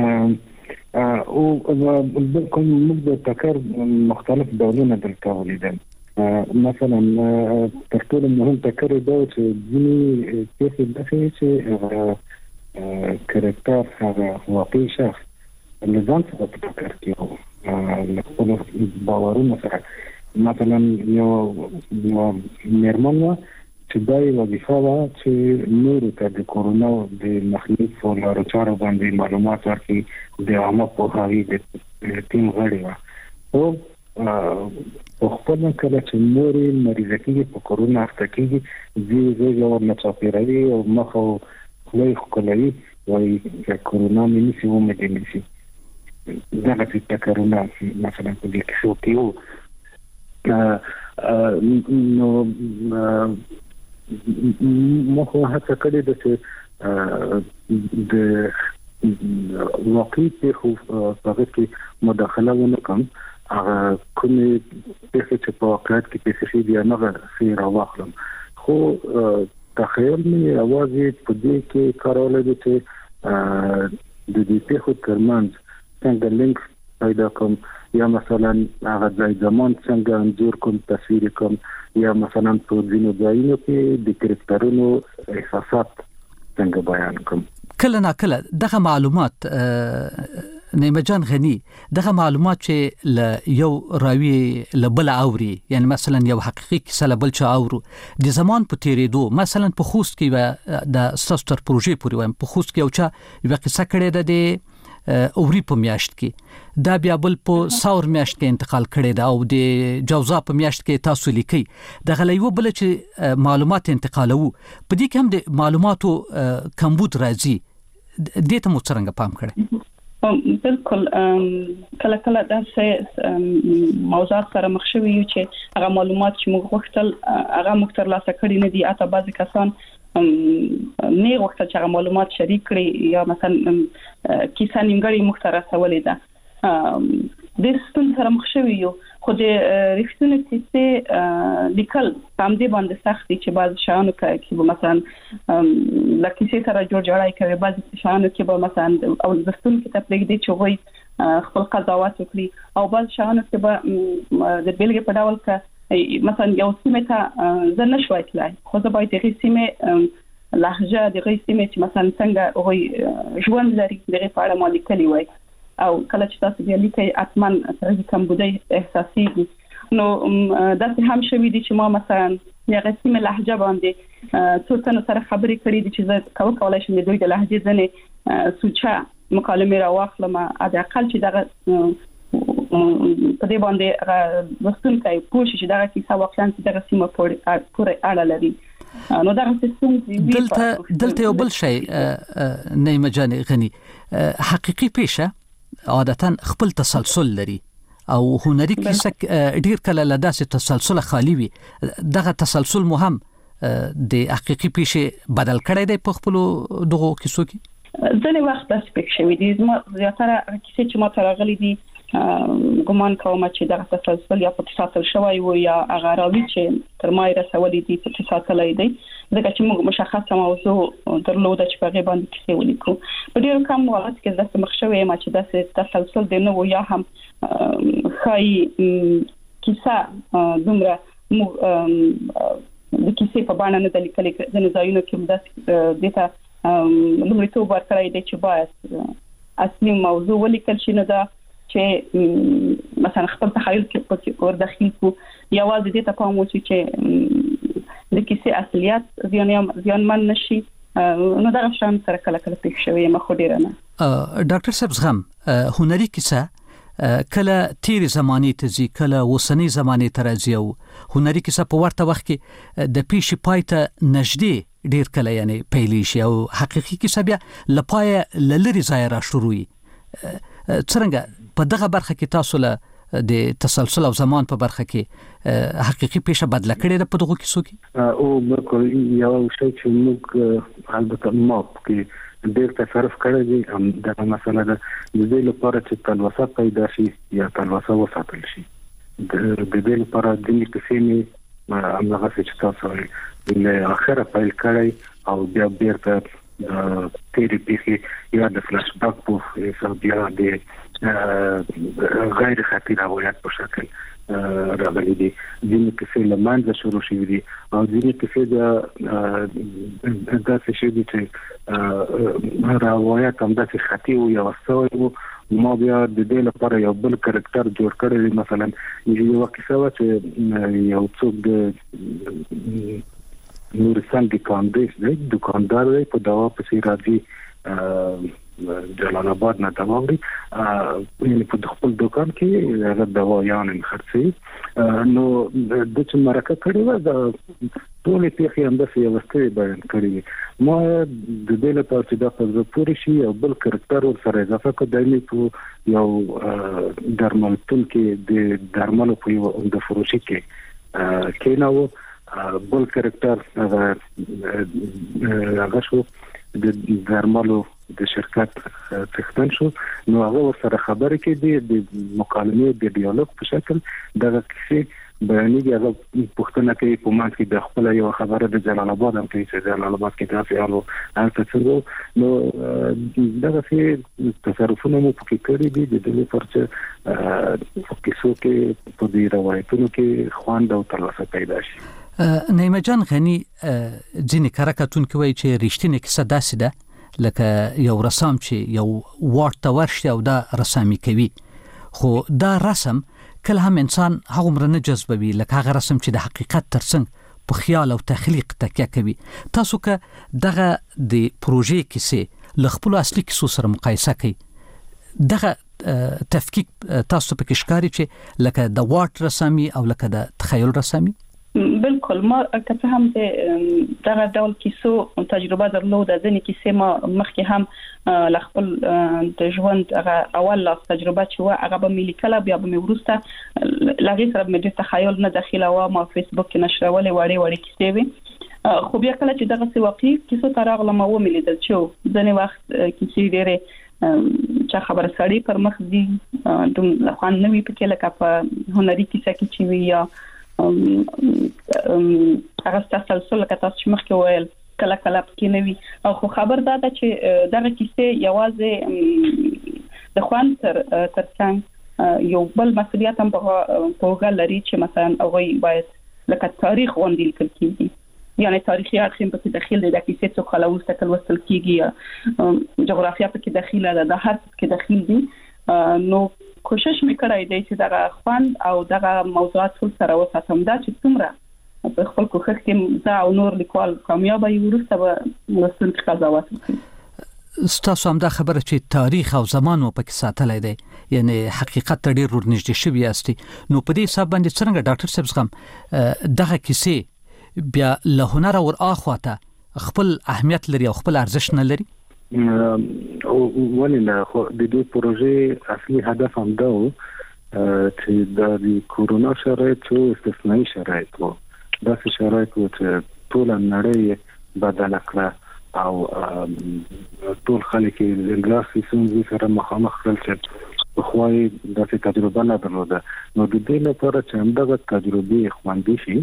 څه او بالکل موږ د ټکر مختلف ډولونه دلته ولیدل مثلا تر ټولو مهم ټکر دا چې ځینې کیسې داسې چې کریکټر هغه واقعي شخص لزان سره په ټکر کې وو له خپلو باورونو سره مثلا یو میرمن چې دا یو وظیفه وه چې نورو ته د کورونا د مخنیوي په لارو چارو باندې معلومات ورکړي د عامه پوهاوي د ټیم غړي وه او په خپل کله چې نورې مریضه کېږي په کورونا اخته کېږي زیږه ورنه چاپېروي او مخ او خوله یې ښکلوي وایي چې کورونا مې نیسي ومې دې نیسي دغسې ټکرونه مثلا په دې کیسو کې وو نو مخه هڅه کړې ده چې د واقعي پیښو په هغه کې مداخله ونه کوم هغه کومې پیښې چې په واقعیت کې پیښې شي بیا نه غواړم راواخلم خو تخیل مې اوازې په دې کې کارول دي چې د دې پیښو ترمنځ څنګه لینک پیدا کوم یا مثلا هغه ځای زمان څنګه انځور کوم تصویر کوم یا مثلا په ځینو ځایونو کې د کریکټرونو احساسات څنګه بیان کوم کله نا کله دغه معلومات نیمه جان غنی دغه معلومات چې ل یو راوی لبل اوري یعنی مثلا یو حقیقي کیسه لبل چا اورو د زمان په تیریدو مثلا په خوست کې د سستر پروژې پورې وایم په خوست کې یو چا یو قصه کړې ده د اوري په میاشت کې دا بیا بل په ساور میاشت کې انتقال کړي دا او د جوزا په میاشت کې تاسو لیکي د غلیو بل چې معلومات انتقالو په دې کې هم د معلوماتو کمبود راځي دې ته مو څنګه پام کړی بالکل کله کله دا څه موضوعات سره مخ شوي چې هغه معلومات چې موږ غوښتل هغه موږ ترلاسه کړي نه دي اته بعضی کسان نه وخت چې معلومات شریک کړي یا مثلا کیسه نیمګړی مخترسه ولیده د ستون سره مخ شوي یو خو د رښتونی کیسې لیکل هم دې باندې سخت دي چې بعض شانو کې مثلا لکه سره جوړجاړی کوي بعض شانو کې به مثلا او د ستون کې تپلیک دي چې وای خپل قضاوت وکړي او بعض شانو کې به د بیلګې په ډول کې مثلا یو سیمه ته زه نشوای تلای خو زه باید دغه سیمه لهجه دغه سیمه چې مثلا څنګه هغه ژوند لري دغه په اړه مالي کلی وای او کله چې تاسو بیا لیکي اتمن ترې کوم بودی احساسي نو دا هم شوي دي چې ما مثلا یغه سیمه لهجه باندې څو څنګه سره خبرې کړې دي چې زه کولای شم د دوی د لهجې ځنه سوچا مکالمه راواخلم ا د اقل چې دغه په دې باندې لوستونکي پوه شي چې دا کیسه واقعا د سیمه پورې اړه لري. نو دا څه دلته یو بل شی نیمه جان غنی حقيقي پیشه عادتا خپل تسلسل لري او هنري کیسه ډیر کله له داسې تسلسل خالی وي. دغه تسلسل مهم د حقيقي پیشه بدل کړی دی په خپل دغه کیسو کې. ځنې وخت د سپیک شوی دي زیاتره کیسې چې ما ترغلي دي ګمان کوم چې دغه تسلسل یا په تسلسل شوی و یا هغه راوي چې تر ما رسولې دي په تسلسل دی ځکه چې موږ مشخصه موضوع درلوده چې په غیبه باندې کیسې ولیکو. په ډیرو کم وخت کې د مخ شوی ما چې د تسلسل دی نو یا هم خای کیسه دومره د کیسې په باندې نه د لیکل د نزایونو کې د دته لومړیتوب ورکړی دی چې باید اصلي موضوع ولیکل شي، نه دا چې مثلا خپل تخیل کې ور داخل کو یا واځي د ته پام وشي چې د کیسې اصليت ځانمن نشي. نو دا شان سره کله کله پېښ شوی ما خو ډیر نه. ډاکټر صاحب زغم هنري کیسه کله تیر زماني ته ځي کله وسنۍ زماني ته راځي او هنري کیسه په ورته وخت کې د پیښې پای ته نږدې ډیر کله یعنی پیلی شي او حقيقي کیسه بیا لپاره لری ځای را شروعي. څنګه په دغه برخه کې تاسو له د تسلسل او زمان په برخه کې حقيقي پیښه بدله کړې ده په دغه کیسو کې؟ او بالکل یو شی چې موږ البته ما کې ډېر تصرف کړی دی هم دا مسله ده د دې لپاره چې تلوسه پیدا شي یا تلوسه وساتل شي. د دې لپاره د کیسې نه هغه چې تاسو له اخره پیل کړی او بیا بیرته تیری پیښې یا د فلاش بیک په حساب بیا د غیر خطیر روایت په شکل راغلي دي. ځینې کیسې له منځه شروع شوي دي او ځینې کیسې د داسې شي چې روایت هم داسې خطي او یا وسوي وو. ما بیا د دې لپاره یو بل کریکټر جوړ کړی دی. مثلا یو کیسه و چې یو څوک د نورستان دکاندار دی په دوا پسې راځي جلال آباد نه دوا وړي په خپل دکان کې هغه دوايان خرڅي. نو د چې مرکه کړې و د ټول پیښې هم د سیاستي بیان کړې. ما د دې لپاره چې دا په پوری شي او بل کریکټر ور سره اضافه کړی په یو درملتون کې د درملو په یو د فروشي کې نو بل کریکټر هغه شو د درملو د شرکت څښتن شو. نو هغه سره خبرې کې د مکالمې د ډیالوګ په شکل دغه کیسې بیانېږي. هغه پوښتنه کوي په مانځ کې د خپل یو خبره د جلال آباد هم کوي چې جلال آباد کې تاسو یالو هلته څنګه نو دغه څه تصرفونه مو پکې کړی دي د دې لپاره چې په کیسو کې په دې روایتونو کې خوند او تلوسه پیدا شي. نیمه جان غنی ځینې کارکاتون کوي چې رښتینی کیسه داسې ده لکه یو رسام چې یو وارت ورشي او دا رسامي کوي، خو دا رسم کله هم انسان هغه نه جذبوي لکه هغه رسم چې د حقیقت ترڅنګ په خیال او تخلیق تکیه کوي. تاسو که دغه د پروژې کیسه له خپل اصلي کیسو سره مقایسه کړئ دغه تفکیک تاسو په کې ښکاري چې لکه د وارت رسامي او لکه د تخیل رسامي؟ بالکل ما که هم دغه ډول کیسو تجربه درلوده. ځینې کیسې ما مخکې هم لخپل د ژوند هغه اول لاس تجربه چې و هغه به ملي کله بیا به ورسته لغې سره مې د تخیل نه داخله و ما فیسبوک کې نشرولې وړې کیسې وي. خو بیا کله چې دغه څه واقعي کیسو تر هغه ما و ملي د چې ځینې وخت کیسې ډېرې چې خبره سړی پر مخ دي دوم خوان نوي پکې لکه په هنري کیسه کې چې وی یا هغه تسلسل لکه تاسو مخکې ویل کله کله پکې نه وي. خو خبر دا ده چې دغه کیسې یوازې د خوان ترڅنګ یو بل مسؤلیت هم په توګه لري چې مثلا هغه باید لکه تاریخ غونډې لیکل کیږي، یعنی تاریخي اړخ هم پکې داخل دی. د کیسې څو کله وروسته وصل کیږي یا جغرافیه پکې داخله ده، د هر څه کې داخل دي. نو کوشش میکړای دی چې دغه خوند او دغه موضوعات ټول سره وساتم. دا چې څومره په خپل کوښښ کې دا او نور لیکوال کامیاب وي ورسته به لوستونکي قضاوت وکړي. ستاسو هم دا خبره چې تاریخ او زمان مو پکې ساتلای دی یعنی حقیقت ته ډیر ورنږدې شوی یاستي نو په دې حساب باندې څنګه ډاکټر صاحب څنګه دغه کیسې بیا له هنر او اخواته خپل اهمیت لري او خپل ارزښت نه لري ولې نه خو د دې پروژې اصلي هدف هم دا و چې د کورونا شرایط او استثنایی شرایط وو دا شرایط وو چې ټول نړۍ بدل کړه او ټول خلک د ګلاسي سنځي سره مخامخ کړل چې په خوای د تجربه نه درلوده نو د دې لپاره چې همدغه تجربه خوندې شي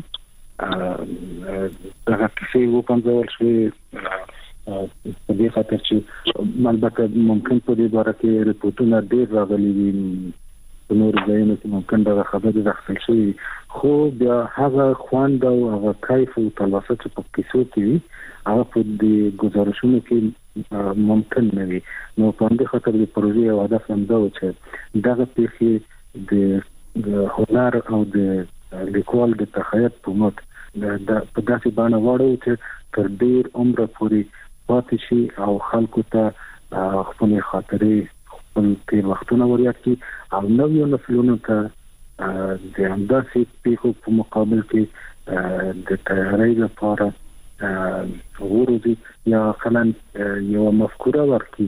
دغه کیسې وپنځول شي په دې خاطر چې البته ممکن په دې باره کې ریپورتونه ډېر راغلي دي نور ځایونه چې ممکن دا خبرې راخل شي خو بیا هغه خوند او هغه کیف او تلوسه چې په کیسو کې هغه په دې گزارشونو کې ممکن نه وي نو په دې خاطر د پروژې او هدف هم دا و چې دغه پیښې د هنر او د لیکوال د تخیل په مت په داسې باندې وړو چې تر ډیر عمر پورې پاتې شي او خلکو ته خپل خاطرې خپل تیر وختونه وريات کی او نویو نسلونو ته د همداسې پیښو په مقابل کې د تیاری لپاره ورودي یا خلن یو مفکوره ورکی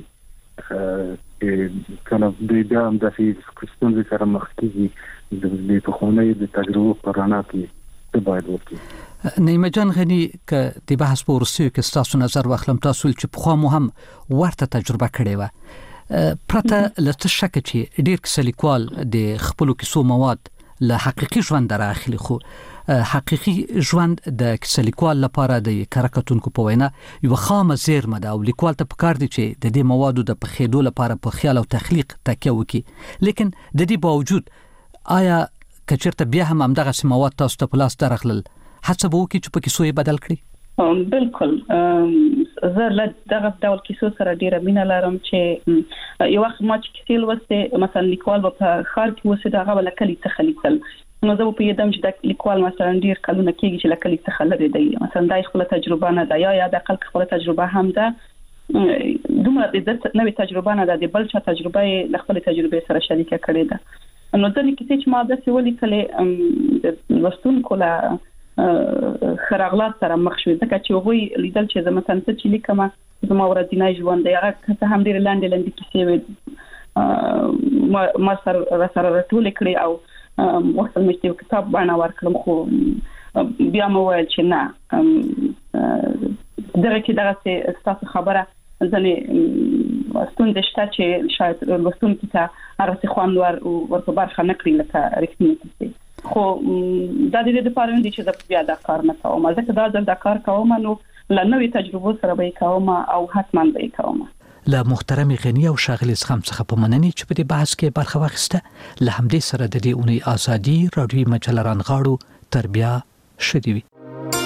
کله د بیا همداسې ستونزې سره مخ کیږي د پخوانیو د تجربو په رڼا کې څه باید وکړي نیمه جان غنی که د بحث په ورسیو کې تاسو نظر واخلم تاسو چې په خوا مو هم ورته تجربه کړې و پرته لته شک چې ډیر کس لیکوال د خپل کیسو مواد له حقيقي ژوند راخلي خو حقيقي ژوند د کس لیکوال لپاره د کارکتونکو په وینا یو خامه زیرمه ده او لیکوال ته پکار دي چې د دې موادو د پخېدو لپاره په خیال او تخلیق تکیه وکړي لیکن د دې باوجود آیا کچرته بیا هم دغه مواد تاسو ته پلاس درغلل هڅه به وکړي چې په کیسو یې بدل کړي بالکل زه له دغه ډول کیسو سره ډیره مینه لرم چې یو وخت ما چې کیسې لوستې مثلا لیکوال په خار کې وسه دغه ولکلي تخلیقل نو زه په یادم چې د لیکوال مثلا ډیر کلونه کېږي چې لکلي تخلل دی مثلا دای خپل تجربه نه ده یا د خلک خپل تجربه هم ده دومره د نوې تجربه نه ده د بل چا تجربه له خپل تجربه سره شریکه کړې ده نو ځکه کیسې چې ما د سوالي کله لوستونکو له خراغلات سره مخ شو ځکه چې وګوي لیدل چې زما څنګه چې لیکم زما ورځنی ژوند دی هغه څه هم ډیر لاندې کیسې ما سره راټول کړی او وخت مې یو کتاب باندې ورکړم خو بیا مو وایي چې نه دغه کې دغه ستاسو خبره ځنې ستونزې شته چې شاید لوستونکو ته هغه خوند ورته برخه نه کړی لکه رښتینی کیسې خو دا د دې لپاره نه دي چې د بیا د کار نه کوم ځکه دا د کار کوم نو له نوې تجربو سره به کوم او حتما به کوم له محترم غنی او شاغلی څخه څخه په مننه چې په دې بحث کې برخه واخیسته له همدې سره د دې اونۍ ازادي رادیوي مجله رانغاړو تربیه شدي وي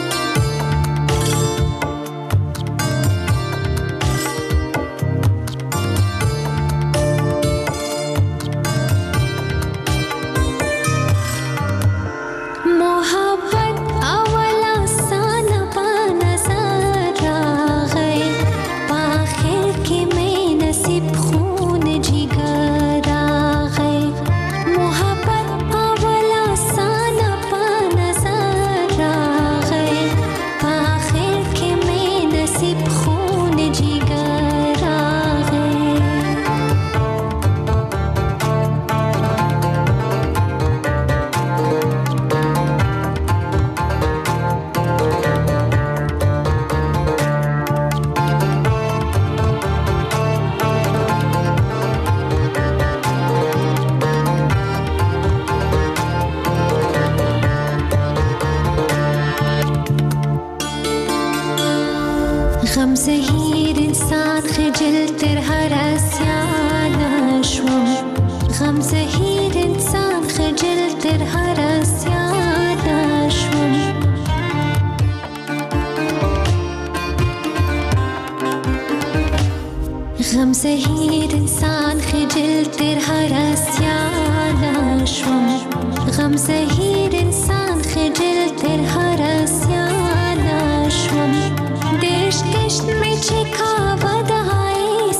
غم زهیر انسان خجل تر هر اسیان شوم غم زهیر انسان خجل تر هر اسیان شوم غم زهیر انسان خجل تر هر اسیان شوم غم زهیر انسان خجل تر هر اسیان شوم دشت می چکاوه دهای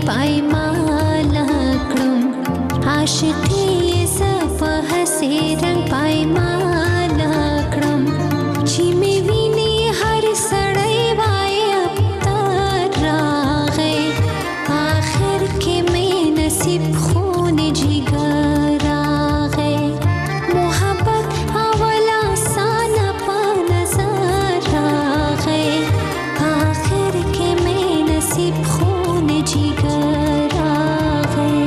پایمال کړم عاشقي صفه سي رنگ پایمال کړم چې می ویني هر سړی وای ابتر راغی آخر کې می نصیب خون جګر راغی محبت اولا سان په نظر راغی آخر کې می نصیب خون جګر راغی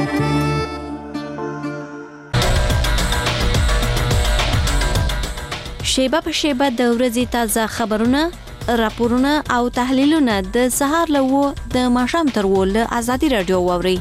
شیبه په شیبه د ورځې تازه خبرونه، راپورونه او تحلیلونه د سهار له 9 د ماښام تر 10 له ازادي رادیو واوري.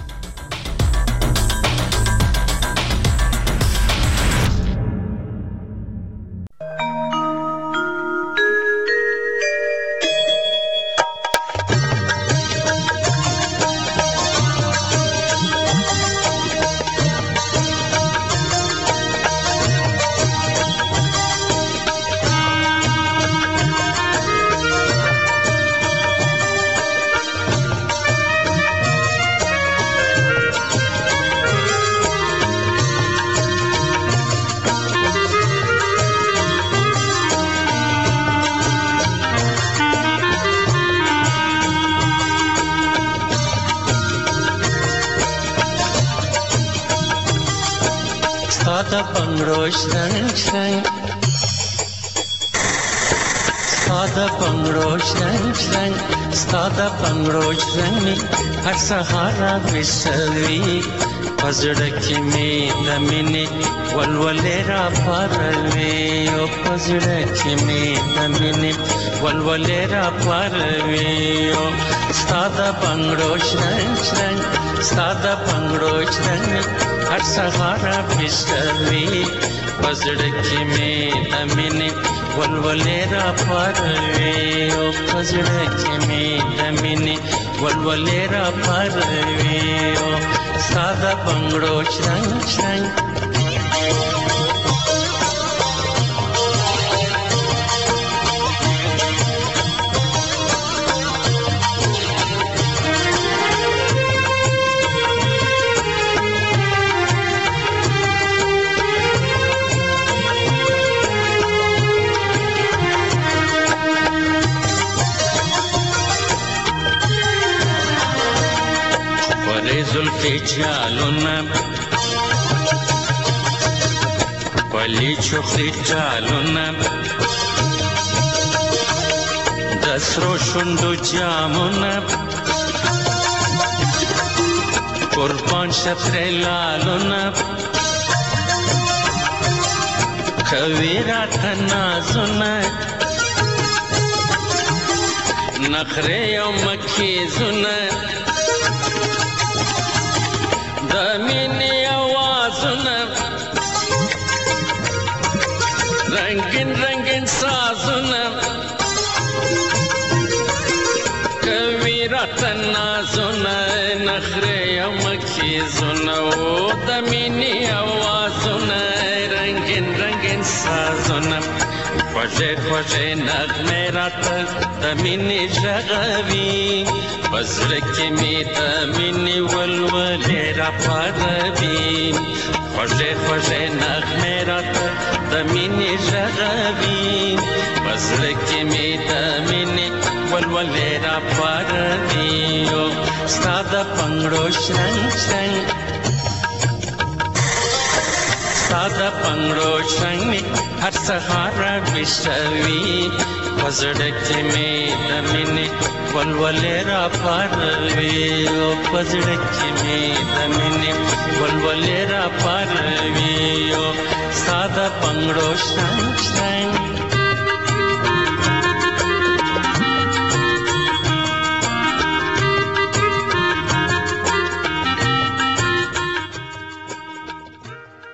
Stada pangrosh rang rang, stada pangrosh rang rang, stada pangrosh rang mi har sahara visavi, pazrak me damine walwalera parve, o pazrak me damine walwalera parve, o stada pangrosh rang rang, stada pangrosh rang mi har sahara visavi, pazrak me damine walwalera parve, o pazrak me damine walwalera parve, o sada bangro chang chang. Zulfi jaluna, wali chukri jaluna, dasro shundu jamuna, kurban shatre laluna, kavira tanazuna, nakhre yom makhizuna. Damini awazuna, rangin rangin sazuna, kavira tanazuna, nakhre yamakhizuna. O damini awazuna, rangin rangin sazuna. Khoje khoje nagme rat damini jagavi, bazrak me damini walwalera parvi. Khoje khoje nagme rat damini jagavi, bazrak me damini walwalera parvi. O sada pangro shang shang, sada pangro shang mi har sahara visavi, pazrak me damini walwalera parve, o pazrak me damini walwalera parve, o sada pangro shang